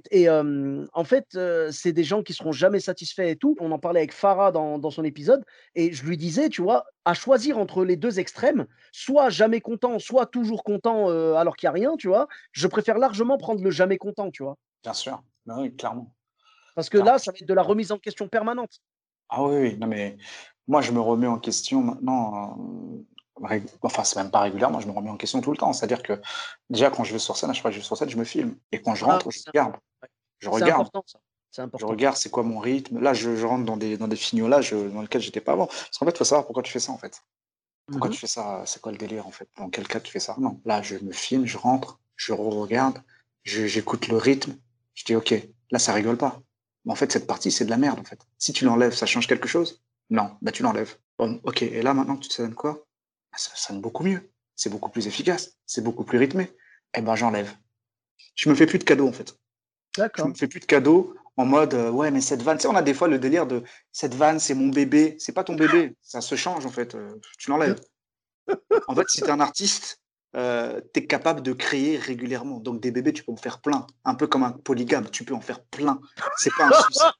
en fait, c'est des gens qui seront jamais satisfaits et tout. On en parlait avec Farah dans son épisode et je lui disais, tu vois, à choisir entre les 2 extrêmes, soit jamais content, soit toujours content, alors qu'il y a rien, tu vois? Je préfère largement prendre le jamais content, tu vois? Bien sûr. Bah oui, clairement, Parce que clairement, là, je ça suis va être de la d'accord. remise en question permanente. Ah oui, oui, non mais moi je me remets en question maintenant, enfin c'est même pas régulièrement, je me remets en question tout le temps. C'est-à-dire que déjà quand je vais sur scène, à chaque fois que je vais sur scène, je me filme et quand je Ah rentre, oui, je c'est regarde. ouais, Je c'est regarde, important ça, c'est je important. regarde c'est quoi mon rythme. Là, je rentre dans des fignolages, dans lesquels j'étais pas avant. Parce qu'en fait, il faut savoir pourquoi tu fais ça en fait. Mmh Pourquoi mh. tu fais ça? C'est quoi le délire en fait? Dans quel cas tu fais ça? Non, là je me filme, je rentre, je regarde, j'écoute le rythme, je dis: «OK, là ça rigole pas. Mais en fait cette partie c'est de la merde en fait. Si tu l'enlèves, ça change quelque chose? Non, bah tu l'enlèves. Bon, OK et là maintenant tu te donnes quoi? Bah ça sonne beaucoup mieux, c'est beaucoup plus efficace, c'est beaucoup plus rythmé. Et ben j'enlève. Je me fais plus de cadeaux en fait. Je me D'accord. fais plus de cadeaux en mode, ouais mais cette vanne tu sais on a des fois le délire de: «Cette vanne c'est mon bébé». C'est pas ton bébé, ça se change en fait, tu l'enlèves. En fait, si tu es un artiste, tu es capable de créer régulièrement. Donc des bébés, tu peux en faire plein. Un peu comme un polygame, tu peux en faire plein. C'est pas un souci.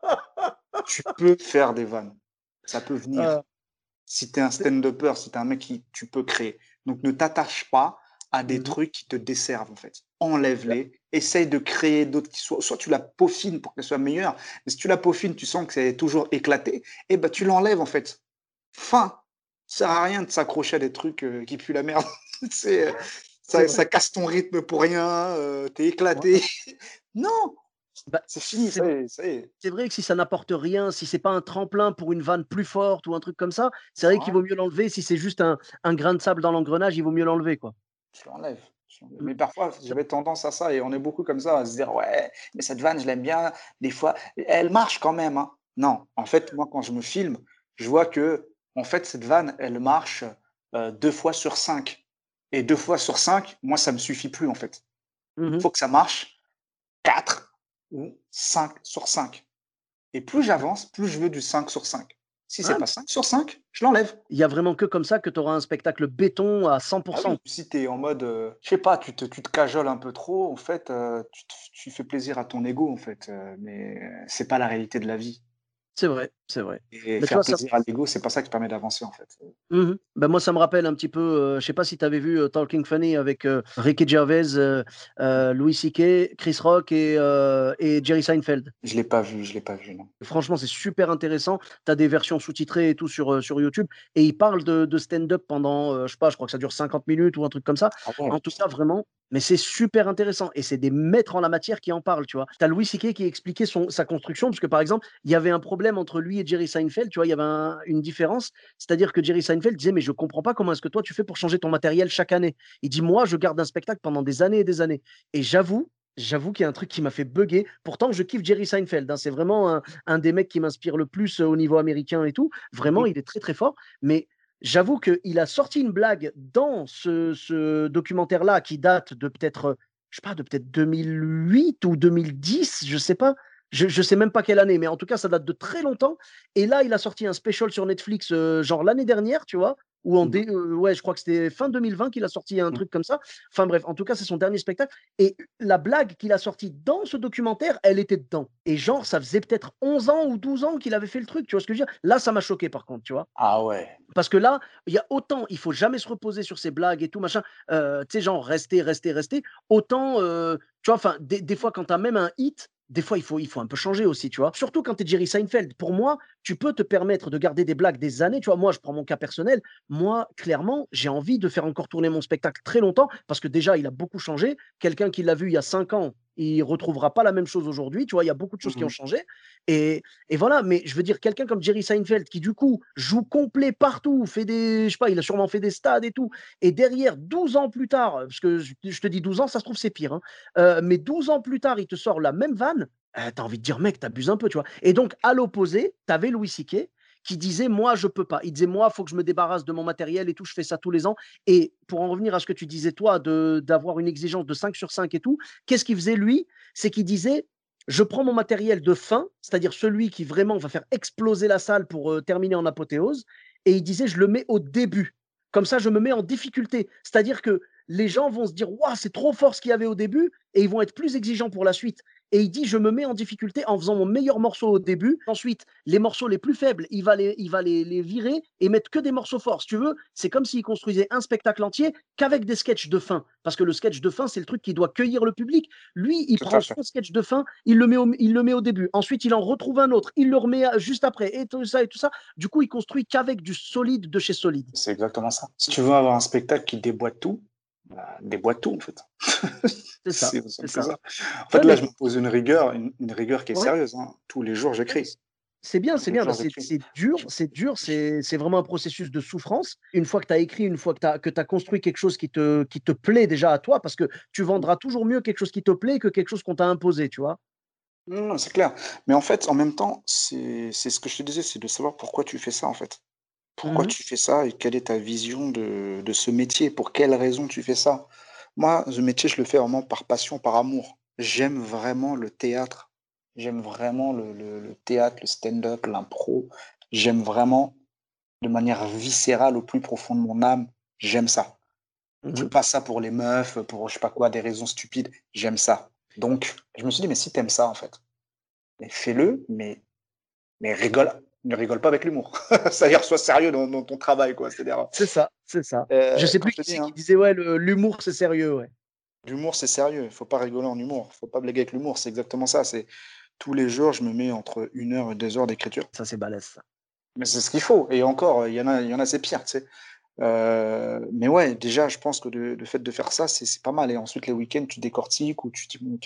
Tu peux faire des vannes. Ça peut venir. Ah, Si tu es un c'est stand-upper, si tu es un mec qui tu peux créer. Donc ne t'attache pas à des Mhm. trucs qui te desservent, en fait. Enlève-les, essaye de créer d'autres qui soient. Soit tu la peaufines pour qu'elle soit meilleure, mais si tu la peaufines, tu sens que c'est toujours éclaté, et ben tu l'enlèves, en fait. Fin. Ça sert à rien de s'accrocher à des trucs qui puent la merde. C'est, C'est ça vrai. casse ton rythme pour rien, t'es Ouais. éclaté. Non, Bah, c'est fini, c'est ça y est, ça y est. c'est vrai que si ça n'apporte rien, si c'est pas un tremplin pour une vanne plus forte ou un truc comme ça, c'est vrai qu'il Ouais. vaut mieux l'enlever. Si c'est juste un grain de sable dans l'engrenage, il vaut mieux l'enlever, quoi. Je l'enlève, je l'enlève. Mmh. Mais parfois, Ça j'avais tendance à ça et on est beaucoup comme ça, à se dire: «Ouais, mais cette vanne, je l'aime bien». Des fois, elle marche quand même, hein. Non, en fait, moi, quand je me filme, je vois que en fait, cette vanne, elle marche, 2 fois sur 5 et 2 fois sur 5, moi, ça me suffit plus, en fait. Il Mmh. faut que ça marche 4 ou 5 sur 5 et plus j'avance, plus je veux du 5 sur 5. Si c'est Ah, pas 5 sur 5, je l'enlève. il y a vraiment que comme ça que tu auras un spectacle béton à 100. Ah oui, si tu es en mode, je sais pas, tu te cajoles un peu trop, en fait, tu fais plaisir à ton ego, en fait, mais c'est pas la réalité de la vie C'est vrai, c'est vrai. et Mais tu faire vois, ça plaisir à l'ego, c'est pas ça qui permet d'avancer, en fait. mmh bah, moi, ça me rappelle un petit peu, je sais pas si tu avais vu, Talking Funny avec, Ricky Gervais, Louis CK, Chris Rock et Jerry Seinfeld. Je l'ai pas vu, non. Franchement, c'est super intéressant. Tu as des versions sous-titrées et tout sur YouTube et ils parlent de stand-up pendant, je sais pas, je crois que ça dure 50 minutes ou un truc comme ça. Ah ouais, En tout putain. cas, vraiment, mais c'est super intéressant et c'est des maîtres en la matière qui en parlent, tu vois? Tu as Louis CK qui expliquait sa construction parce que, par exemple, il y avait un problème entre lui et Jerry Seinfeld, tu vois? Il y avait une différence, c'est-à-dire que Jerry Seinfeld disait: «Mais je comprends pas comment est-ce que toi tu fais pour changer ton matériel chaque année?» Il dit: «Moi, je garde un spectacle pendant des années et des années» et j'avoue qu'il y a un truc qui m'a fait bugger. Pourtant, je kiffe Jerry Seinfeld, hein, c'est vraiment un des mecs qui m'inspire le plus au niveau américain et tout. Mmh. Vraiment, il est très très fort. Mais j'avoue qu'il a sorti une blague dans ce documentaire-là qui date de peut-être, je sais pas, de peut-être 2008 ou 2010, je sais pas. Je sais même pas quelle année, mais en tout cas, ça date de très longtemps. Et là, il a sorti un special sur Netflix, genre l'année dernière, tu vois, ou Mmh. ouais, je crois que c'était fin 2020 qu'il a sorti un Mmh. truc comme ça. Enfin bref, en tout cas, c'est son dernier spectacle. Et la blague qu'il a sortie dans ce documentaire, elle était dedans. Et genre, ça faisait peut-être 11 ans ou 12 ans qu'il avait fait le truc, tu vois ce que je veux dire? Là, ça m'a choqué par contre, tu vois? Ah ouais. Parce que là, il y a autant il faut jamais se reposer sur ses blagues et tout machin, tu sais, genre rester, rester, rester, autant, tu vois, enfin, des fois quand tu as même un hit, des fois il faut un peu changer aussi, tu vois? Surtout quand tu es Jerry Seinfeld. Pour moi, tu peux te permettre de garder des blagues des années, tu vois? Moi, je prends mon cas personnel, moi, clairement, j'ai envie de faire encore tourner mon spectacle très longtemps parce que déjà, il a beaucoup changé. Quelqu'un qui l'a vu il y a 5 ans, il retrouvera pas la même chose aujourd'hui, tu vois? Il y a beaucoup de choses qui ont Mmh. changé et et voilà, mais je veux dire, quelqu'un comme Jerry Seinfeld qui, du coup, joue complet partout, fait des, je sais pas, il a sûrement fait des stades et tout. Et derrière, 12 ans plus tard, parce que je te dis 12 ans, ça se trouve, c'est pire, hein. Mais 12 ans plus tard, il te sort la même vanne. Tu as envie de dire, mec, t'abuses un peu, tu vois. Et donc, à l'opposé, tu avais Louis C.K. qui disait, moi, je peux pas. Il disait, moi, il faut que je me débarrasse de mon matériel et tout, je fais ça tous les ans. Et pour en revenir à ce que tu disais, toi, d'avoir une exigence de 5 sur 5 et tout, qu'est-ce qu'il faisait, lui? C'est qu'il disait, je prends mon matériel de fin, c'est-à-dire celui qui vraiment va faire exploser la salle pour terminer en apothéose, et il disait, je le mets au début. Comme ça, je me mets en difficulté. C'est-à-dire que les gens vont se dire, waouh, c'est trop fort ce qu'il y avait au début, et ils vont être plus exigeants pour la suite. Et il dit, je me mets en difficulté en faisant mon meilleur morceau au début. Ensuite, les morceaux les plus faibles, il va les virer et mettre que des morceaux forts. Si tu veux, c'est comme s'il construisait un spectacle entier qu'avec des sketchs de fin. Parce que le sketch de fin, c'est le truc qui doit cueillir le public. Lui, il Tout à prend fait. son sketch de fin, il le met au début. Ensuite, il en retrouve un autre, il le remet juste après, et tout ça, et tout ça. Du coup, il construit qu'avec du solide de chez solide. C'est exactement ça. Si tu veux avoir un spectacle qui déboîte tout, bah, déboîte tout, en fait. C'est ça, C'est aussi c'est simple que ça. ça. En fait, Ouais, là, mais je me pose une rigueur qui est ouais, sérieuse, hein. Tous les jours, ouais, j'écris. c'est bien, Tous c'est les bien. Bah, jours, c'est j'écris. c'est dur, c'est dur, c'est vraiment un processus de souffrance. Une fois que tu as écrit, une fois que tu as construit quelque chose qui te plaît déjà à toi, parce que tu vendras toujours mieux quelque chose qui te plaît que quelque chose qu'on t'a imposé, tu vois? Non, non, c'est clair. Mais en fait, en même temps, c'est ce que je te disais, c'est de savoir pourquoi tu fais ça, en fait. Pourquoi Mmh. tu fais ça et quelle est ta vision de ce métier? Pour quelles raisons tu fais ça? Moi, ce métier, je le fais vraiment par passion, par amour. J'aime vraiment le théâtre. J'aime vraiment le théâtre, le stand-up, l'impro. J'aime vraiment de manière viscérale, au plus profond de mon âme, j'aime ça. Je fais Mmh. pas ça pour les meufs, pour je sais pas quoi, des raisons stupides. J'aime ça. Donc, je me suis dit, mais si t'aimes ça, en fait, mais fais-le, mais rigole, ne rigole pas avec l'humour. C'est-à-dire, sois sérieux dans ton travail, quoi. C'est-à-dire, C'est ça, C'est ça. Je sais Comme plus je te qui dis, c'est qui hein, disait ouais, l'humour c'est sérieux, ouais. l'humour, c'est sérieux. Il faut pas rigoler en humour. Il faut pas blaguer avec l'humour. C'est exactement ça. C'est tous les jours, je me mets entre 1 heure et 2 heures d'écriture. Ça, c'est balèze, ça. Mais c'est ce qu'il faut. Et encore, il y en a, c'est pire, tu sais. Mais ouais, déjà, je pense que le fait de faire ça, c'est pas mal. Et ensuite, les week-ends, tu décortiques ou tu dis, bon, ok,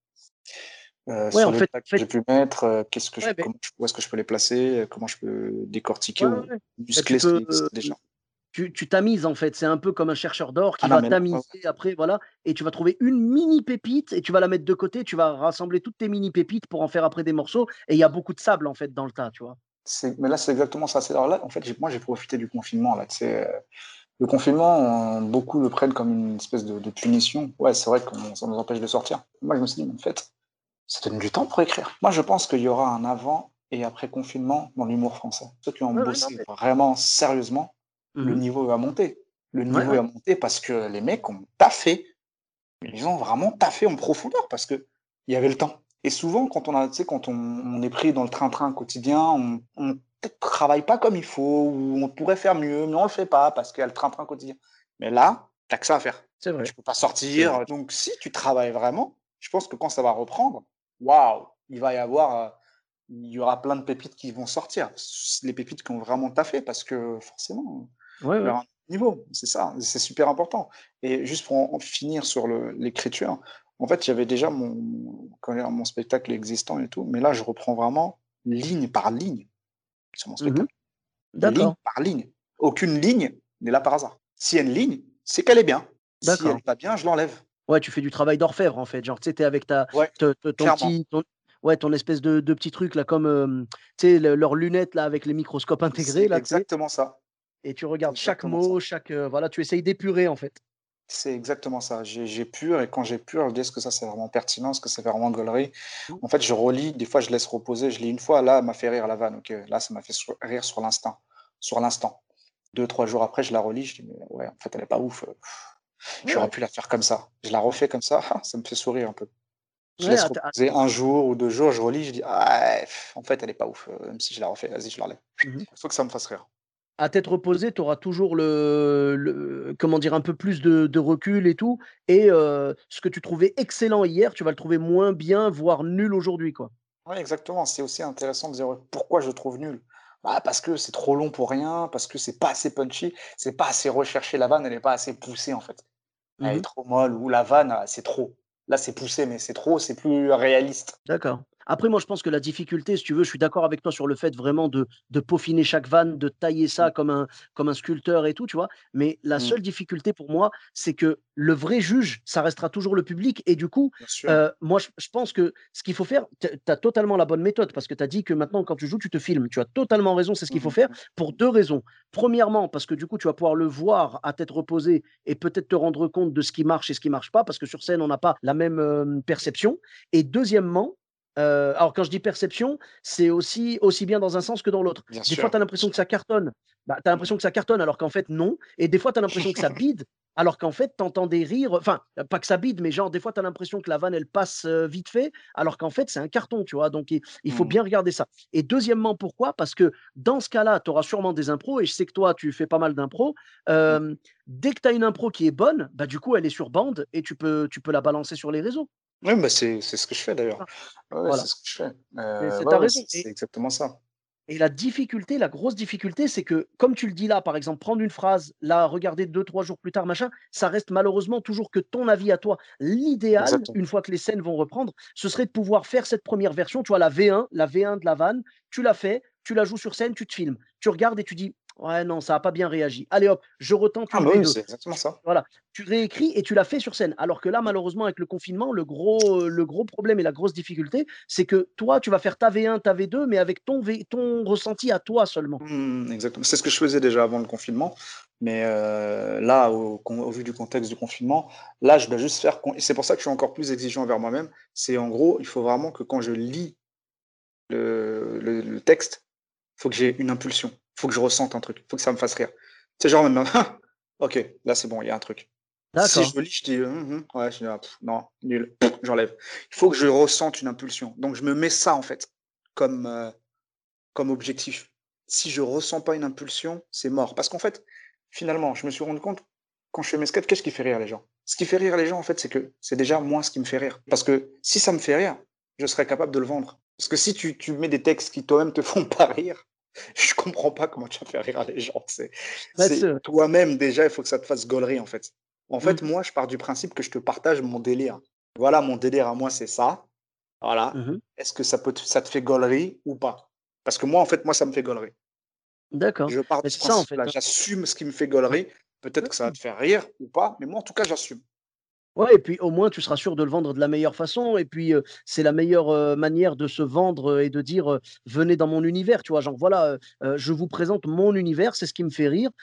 Ouais, sur les blagues que en fait, j'ai pu mettre, qu'est-ce que ouais, mais où est-ce que je peux les placer, comment je peux décortiquer ouais, ouais, ou ouais. Bah, tu muscler ce peux, qui existe déjà. tu tamises en fait. C'est un peu comme un chercheur d'or Ah qui non, va mais là, ouais, ouais, tamiser après, voilà, et tu vas trouver une mini pépite et tu vas la mettre de côté. Tu vas rassembler toutes tes mini pépites pour en faire après des morceaux. Et il y a beaucoup de sable en fait dans le tas, tu vois. mais là, c'est exactement ça. Alors là, en fait, moi, j'ai profité du confinement, là, tu sais. Le confinement, beaucoup le prennent comme une espèce de punition. Ouais, c'est vrai que ça nous empêche de sortir. Moi, je me suis dit, mais en fait, ça donne du temps pour écrire. Moi, je pense qu'il y aura un avant et après confinement dans l'humour français. Ceux qui ont Ouais, ouais, non, bossé mais. vraiment sérieusement, le Mhm. niveau va monter. Le Ouais, niveau ouais. va monter parce que les mecs ont taffé. Ils ont vraiment taffé en profondeur parce que il y avait le temps. Et souvent, quand on a, tu sais, quand on est pris dans le train-train quotidien, on peut-être travaille pas comme il faut, ou on pourrait faire mieux, mais on le fait pas parce qu'il y a le train-train quotidien. Mais là, t'as que ça à faire. C'est vrai. Tu peux pas C'est vrai. sortir. Donc, si tu travailles vraiment, je pense que quand ça va reprendre, waouh, il y aura plein de pépites qui vont sortir. Les pépites qui ont vraiment taffé parce que forcément, Ouais, ouais. vers un niveau, c'est ça, c'est super important. Et juste pour en finir sur l'écriture, en fait, j'avais déjà mon spectacle existant et tout, mais là, je reprends vraiment ligne par ligne sur mon Mhm. spectacle. Ligne D'accord. par ligne. Aucune ligne n'est là par hasard. S'il y a une ligne, c'est qu'elle est bien. Si elle D'accord. n'est pas bien, je l'enlève. Ouais, tu fais du travail d'orfèvre en fait. Genre, tu sais, t'es avec Ouais, ton clairement. petit, ouais, ton espèce de petit truc là, comme, tu sais, leurs lunettes là avec les microscopes intégrés C'est là, tu sais, exactement ça. et tu C'est regardes chaque exactement ça. mot, voilà, tu essayes d'épurer en fait. C'est exactement ça. J'épure et quand j'épure, je dis: «Est-ce que ça, c'est vraiment pertinent? Est-ce que ça fait vraiment gaulerie?» Mmh. En fait, je relis, des fois, je laisse reposer. Je lis une fois, là, elle m'a fait rire la vanne, OK. Là, ça m'a fait rire sur l'instant. 2 3 jours après, je la relis, je dis: «Mais ouais, en fait, elle est pas ouf, Ouais, j'aurais ouais. pu la faire comme ça». Je la refais comme ça, ah, ça me fait sourire un peu. Je Ouais, laisse reposer 1 jour ou 2 jours, je relis, je dis: «Ah, en fait, elle est pas ouf, même si je la refais, vas-y, je l'enlève». mmh Il faut que ça me fasse rire. À tête reposée, tu auras toujours comment dire? Un peu plus de recul et tout, et ce que tu trouvais excellent hier, tu vas le trouver moins bien, voire nul aujourd'hui, quoi. Ouais, exactement. C'est aussi intéressant de dire: «Ouais, pourquoi je trouve nul?» Bah, parce que c'est trop long pour rien, parce que c'est pas assez punchy, c'est pas assez recherché, la vanne, elle est pas assez poussée, en fait. Elle est Mmh. trop molle ou la vanne, c'est trop. Là, c'est poussé, mais c'est trop, c'est plus réaliste. D'accord. Après moi, je pense que la difficulté, si tu veux, je suis d'accord avec toi sur le fait vraiment de peaufiner chaque vanne, de tailler ça Mmh, comme un sculpteur et tout, tu vois? Mais la mmh, seule difficulté pour moi, c'est que le vrai juge, ça restera toujours le public, et du coup, bien sûr. moi je pense que ce qu'il faut faire, tu as totalement la bonne méthode parce que tu as dit que maintenant quand tu joues, tu te filmes. Tu as totalement raison, c'est ce qu'il faut Mmh faire mh. pour 2 raisons. Premièrement, parce que du coup, tu vas pouvoir le voir à tête reposée et peut-être te rendre compte de ce qui marche et ce qui marche pas parce que sur scène, on n'a pas la même, perception, et deuxièmement, alors quand je dis perception, c'est aussi bien dans un sens que dans l'autre. Bien Des fois, sûr, tu as bien l'impression que sûr. ça cartonne, bah, tu as l'impression que ça cartonne alors qu'en fait non, et des fois tu as l'impression que ça bide, alors qu'en fait tu entends des rires, enfin, pas que ça bide, mais genre des fois tu as l'impression que la vanne elle passe, vite fait, alors qu'en fait c'est un carton, tu vois? Donc il faut Mmh, bien regarder ça, et deuxièmement pourquoi? Parce que dans ce cas-là, tu auras sûrement des impros, et je sais que toi tu fais pas mal d'impros, mmh. dès que tu as une impro qui est bonne, bah, du coup elle est sur bande et tu peux la balancer sur les réseaux. Ouais, bah, c'est ce que je fais d'ailleurs. Voilà. Ouais, ouais, c'est Voilà. ce que je fais. C'est Ouais, tu ouais, raison, c'est exactement ça. et la difficulté, la grosse difficulté, c'est que, comme tu le dis là, par exemple, prendre une phrase, la regarder 2 3 jours plus tard, machin, ça reste malheureusement toujours que ton avis à toi. L'idéal, Exactement. une fois que les scènes vont reprendre, ce serait de pouvoir faire cette première version, tu vois, la V1 de la vanne, tu la fais, tu la joues sur scène, tu te filmes. Tu regardes et tu dis: «Ouais, non, ça a pas bien réagi. Allez hop, je retente Ah une bah, oui, V2». c'est exactement ça. Voilà, tu réécris et tu l'as fait sur scène. Alors que là, malheureusement, avec le confinement, le gros problème et la grosse difficulté, c'est que toi, tu vas faire ta V1, ta V2, mais avec ton ressenti à toi seulement. Exactement. C'est ce que je faisais déjà avant le confinement, mais là, au vu du contexte du confinement, là, je dois juste faire con et c'est pour ça que je suis encore plus exigeant envers moi-même. C'est en gros, il faut vraiment que quand je lis le texte, il faut que j'ai une impulsion. Il faut que je ressente un truc. Il faut que ça me fasse rire. Tu sais, genre même, OK, là, c'est bon, il y a un truc. Si D'accord. je lis, je dis: ouais, je dis: «Ah non, nul, j'enlève». Il faut que je ressente une impulsion. Donc je me mets ça, en fait, comme, comme objectif. Si je ressens pas une impulsion, c'est mort. Parce qu'en fait, finalement, je me suis rendu compte, quand je fais mes sketchs, qu'est-ce qui fait rire les gens? Ce qui fait rire les gens, en fait, c'est que c'est déjà moi ce qui me fait rire. Parce que si ça me fait rire, je serais capable de le vendre. Parce que si tu mets des textes qui toi-même te font pas rire, je comprends pas comment tu vas faire rire les gens. Ouais, c'est C'est vrai. toi-même, déjà, il faut que ça te fasse gaulerie, en fait. En fait, Mhm, moi, je pars du principe que je te partage mon délire. Voilà, mon délire à moi, c'est ça. Voilà. mhm. Est-ce que ça te fait gaulerie ou pas? Parce que moi, en fait, moi, ça me fait gaulerie. D'accord. Je pars Mais de ce c'est ça, en fait, principe-là. hein. J'assume ce qui me fait gaulerie. Peut-être que ça va te faire rire ou pas, mais moi, en tout cas, j'assume. Ouais et puis au moins tu seras sûr de le vendre de la meilleure façon et puis, c'est la meilleure, manière de se vendre, et de dire, «Venez dans mon univers», tu vois? Genre voilà, je vous présente mon univers, c'est ce qui me fait rire.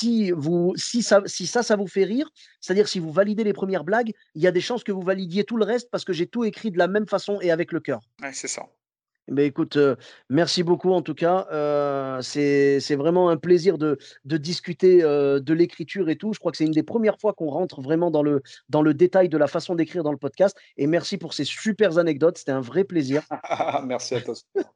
Si ça vous fait rire, c'est-à-dire si vous validez les premières blagues, il y a des chances que vous validiez tout le reste parce que j'ai tout écrit de la même façon et avec le cœur. Ouais, c'est ça. Beh, écoute, merci beaucoup en tout cas, c'est vraiment un plaisir de discuter, de l'écriture et tout. Je crois que c'est une des premières fois qu'on rentre vraiment dans le détail de la façon d'écrire dans le podcast et merci pour ces supers anecdotes, c'était un vrai plaisir. Merci à toi.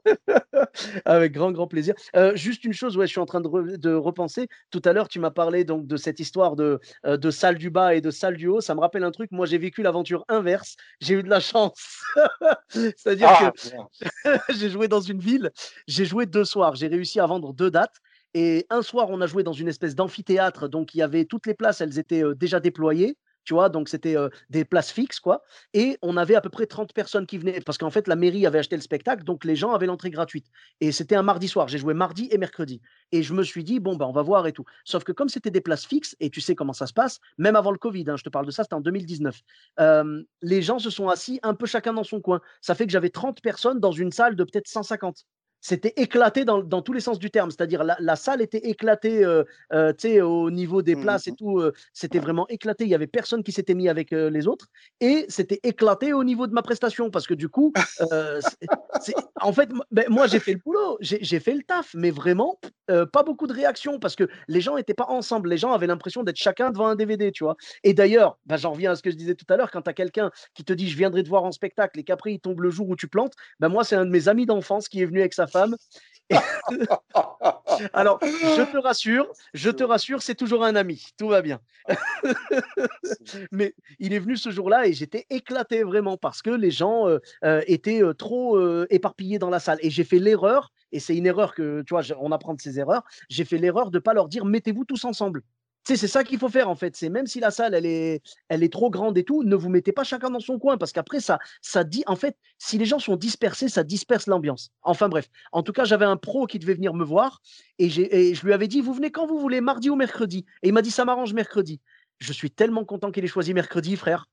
Avec grand, grand plaisir. Juste une chose, ouais, je suis en train de repenser. Tout à l'heure, tu m'as parlé donc de cette histoire de salle du bas et de salle du haut. Ça me rappelle un truc, moi j'ai vécu l'aventure inverse. J'ai eu de la chance. C'est-à-dire que Ah, bien. j'ai joué dans une ville, j'ai joué 2 soirs. J'ai réussi à vendre 2 dates et un soir, on a joué dans une espèce d'amphithéâtre, donc il y avait toutes les places, elles étaient, déjà déployées, tu vois? Donc c'était, des places fixes, quoi et on avait à peu près 30 personnes qui venaient parce qu'en fait, la mairie avait acheté le spectacle, donc les gens avaient l'entrée gratuite et c'était un mardi soir. J'ai joué mardi et mercredi et je me suis dit: «Bon, bah, on va voir et tout». Sauf que comme c'était des places fixes et tu sais comment ça se passe, même avant le covid, hein, je te parle de ça, c'était en 2019. Les gens se sont assis un peu chacun dans son coin. Ça fait que j'avais 30 personnes dans une salle de peut-être 150. C'était éclaté dans tous les sens du terme, c'est-à-dire la salle était éclatée, tu sais, au niveau des Mmh places et mh. tout, c'était Ouais. vraiment éclaté. Il y avait personne qui s'était mis avec, les autres et c'était éclaté au niveau de ma prestation parce que du coup, en fait, moi j'ai fait le boulot, j'ai fait le taf, mais vraiment, pas beaucoup de réactions parce que les gens étaient pas ensemble. Les gens avaient l'impression d'être chacun devant un DVD, tu vois? Et d'ailleurs, bah, j'en reviens à ce que je disais tout à l'heure, quand tu as quelqu'un qui te dit: «Je viendrai te voir en spectacle» et qu'après il tombe le jour où tu plantes, bah, moi c'est un de mes amis d'enfance qui est venu avec sa femme. Alors je C'est te vrai. rassure, c'est toujours un ami, tout va bien. C'est Mais il est venu ce jour-là et j'étais éclaté vraiment parce que les gens, étaient, trop, éparpillés dans la salle et j'ai fait l'erreur et c'est une erreur que, tu vois, on apprend de ses erreurs. J'ai fait l'erreur de pas leur dire: «Mettez-vous tous ensemble». Tu sais, c'est ça qu'il faut faire en fait, c'est même si la salle elle est trop grande et tout, ne vous mettez pas chacun dans son coin parce qu'après ça dit en fait, si les gens sont dispersés, ça disperse l'ambiance. Enfin bref, en tout cas, j'avais un pro qui devait venir me voir et je lui avais dit: «Vous venez quand vous voulez, mardi ou mercredi?» et il m'a dit: «Ça m'arrange mercredi». Je suis tellement content qu'il ait choisi mercredi, frère.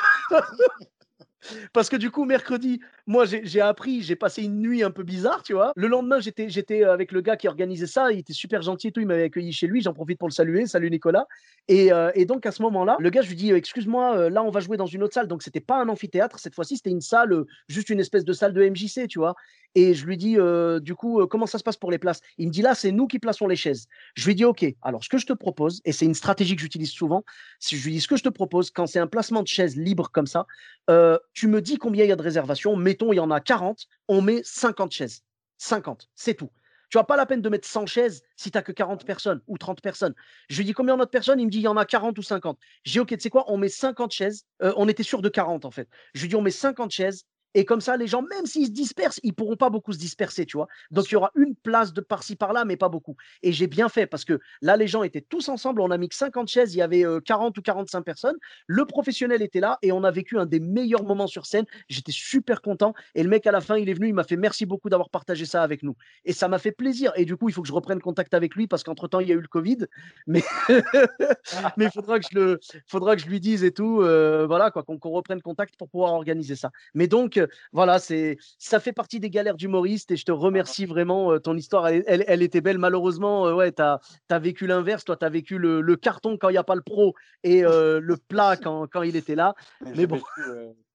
Parce que du coup, mercredi, moi, j'ai appris, j'ai passé une nuit un peu bizarre, tu vois. Le lendemain, j'étais avec le gars qui organisait ça, il était super gentil et tout, il m'avait accueilli chez lui, j'en profite pour le saluer. Salut Nicolas. Et donc à ce moment-là, le gars, je lui dis: «Excuse-moi, là, on va jouer dans une autre salle». Donc c'était pas un amphithéâtre, cette fois-ci, c'était une salle, juste une espèce de salle de MJC, tu vois. Et je lui dis: «Du coup, comment ça se passe pour les places?» Il me dit: «Là, c'est nous qui plaçons les chaises». Je lui dis: «OK, alors ce que je te propose» et c'est une stratégie que j'utilise souvent, si je lui dis: «Ce que je te propose, quand c'est un placement de chaises libre comme ça, tu me dis combien il y a de réservations. Mettons, il y en a 40, on met 50 chaises. 50, c'est tout. Tu n'as pas la peine de mettre 100 chaises si tu n'as que 40 personnes ou 30 personnes. Je lui dis combien on a de personnes, il me dit il y en a 40 ou 50. J'ai dit ok, tu sais quoi, on met 50 chaises. On était sûr de 40 en fait. Je lui dis on met 50 chaises. Et comme ça, les gens, même s'ils se dispersent, ils ne pourront pas beaucoup se disperser, tu vois. bien Donc, il y sûr. aura une place de par-ci, par-là, mais pas beaucoup. Et j'ai bien fait parce que là, les gens étaient tous ensemble. On a mis que 50 chaises. Il y avait 40 ou 45 personnes. Le professionnel était là et on a vécu un des meilleurs moments sur scène. J'étais super content. Et le mec, à la fin, il est venu, il m'a fait merci beaucoup d'avoir partagé ça avec nous. Et ça m'a fait plaisir. Et du coup, il faut que je reprenne contact avec lui parce qu'entre-temps, il y a eu le Covid. Mais mais faudra que je lui dise et tout, voilà, quoi, qu'on reprenne contact pour pouvoir organiser ça. Mais donc, voilà, ça fait partie des galères d'humoriste et je te remercie vraiment. Ton histoire, elle était belle. Malheureusement, ouais, tu as vécu l'inverse. Toi, tu as vécu le carton quand il n'y a pas le pro et le plat quand il était là. Mais Mais j'ai bon, vécu,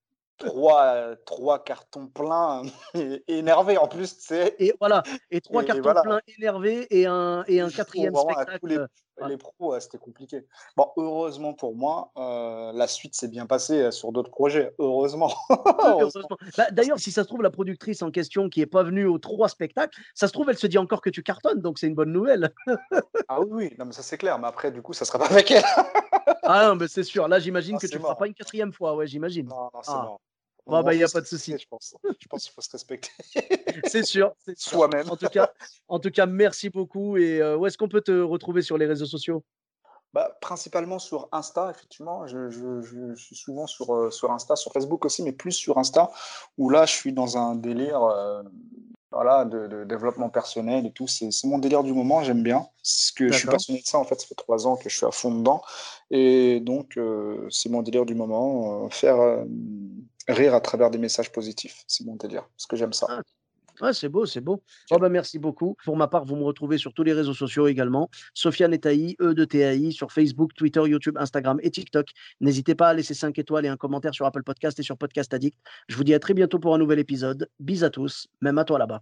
3 cartons pleins et énervés en plus, tu sais? et voilà, et trois Et cartons voilà, pleins énervés et un juste pour quatrième vraiment à tous les spectacle. Les pros, c'était compliqué. Bon, heureusement pour moi, la suite s'est bien passée sur d'autres projets. Heureusement. Heureusement. D'ailleurs, si ça se trouve, la productrice en question qui n'est pas venue aux 3 spectacles, ça se trouve, elle se dit encore que tu cartonnes, donc c'est une bonne nouvelle. Ah oui, non, mais ça c'est clair. Mais après, du coup, ça sera pas avec elle. Ah non, mais c'est sûr. Là, j'imagine que tu ne feras mort. pas une 4e fois. Ouais, j'imagine. Non, c'est Ah. mort. Bon, il n'y a pas de souci. Je pense qu'il faut se respecter. C'est sûr. Soi-même. En tout cas, merci beaucoup. Et où est-ce qu'on peut te retrouver sur les réseaux sociaux? Principalement sur Insta, effectivement. Je suis souvent sur Insta, sur Facebook aussi, mais plus sur Insta, où là, je suis dans un délire de développement personnel et tout. C'est mon délire du moment, j'aime bien. Je suis passionné de ça, en fait. Ça fait 3 ans que je suis à fond dedans. Et donc, c'est mon délire du moment. Faire rire à travers des messages positifs, c'est mon délire, parce que j'aime ça. Ah, c'est beau. Merci beaucoup. Pour ma part, vous me retrouvez sur tous les réseaux sociaux également. Sofiane Etaï, E2TAI, sur Facebook, Twitter, YouTube, Instagram et TikTok. N'hésitez pas à laisser 5 étoiles et un commentaire sur Apple Podcast et sur Podcast Addict. Je vous dis à très bientôt pour un nouvel épisode. Bis à tous, même à toi là-bas.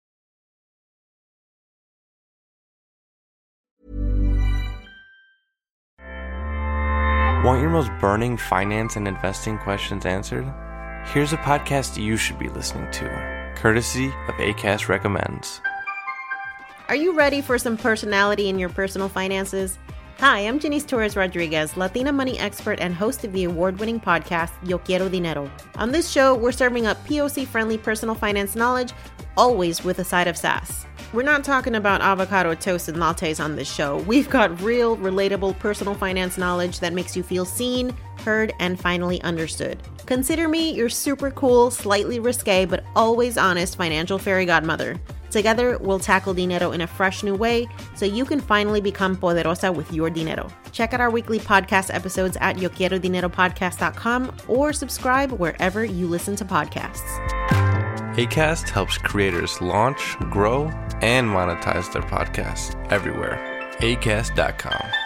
Want your most burning finance and investing questions answered? Here's a podcast you should be listening to, courtesy of Acast Recommends. Are you ready for some personality in your personal finances? Hi, I'm Janice Torres-Rodriguez, Latina money expert and host of the award-winning podcast, Yo Quiero Dinero. On this show, we're serving up POC-friendly personal finance knowledge, always with a side of sass. We're not talking about avocado toast and lattes on this show. We've got real, relatable personal finance knowledge that makes you feel seen, heard, and finally understood. Consider me your super cool, slightly risque, but always honest financial fairy godmother. Together, we'll tackle dinero in a fresh new way so you can finally become poderosa with your dinero. Check out our weekly podcast episodes at yoquierodineropodcast.com or subscribe wherever you listen to podcasts. Acast helps creators launch, grow, and monetize their podcasts everywhere. Acast.com.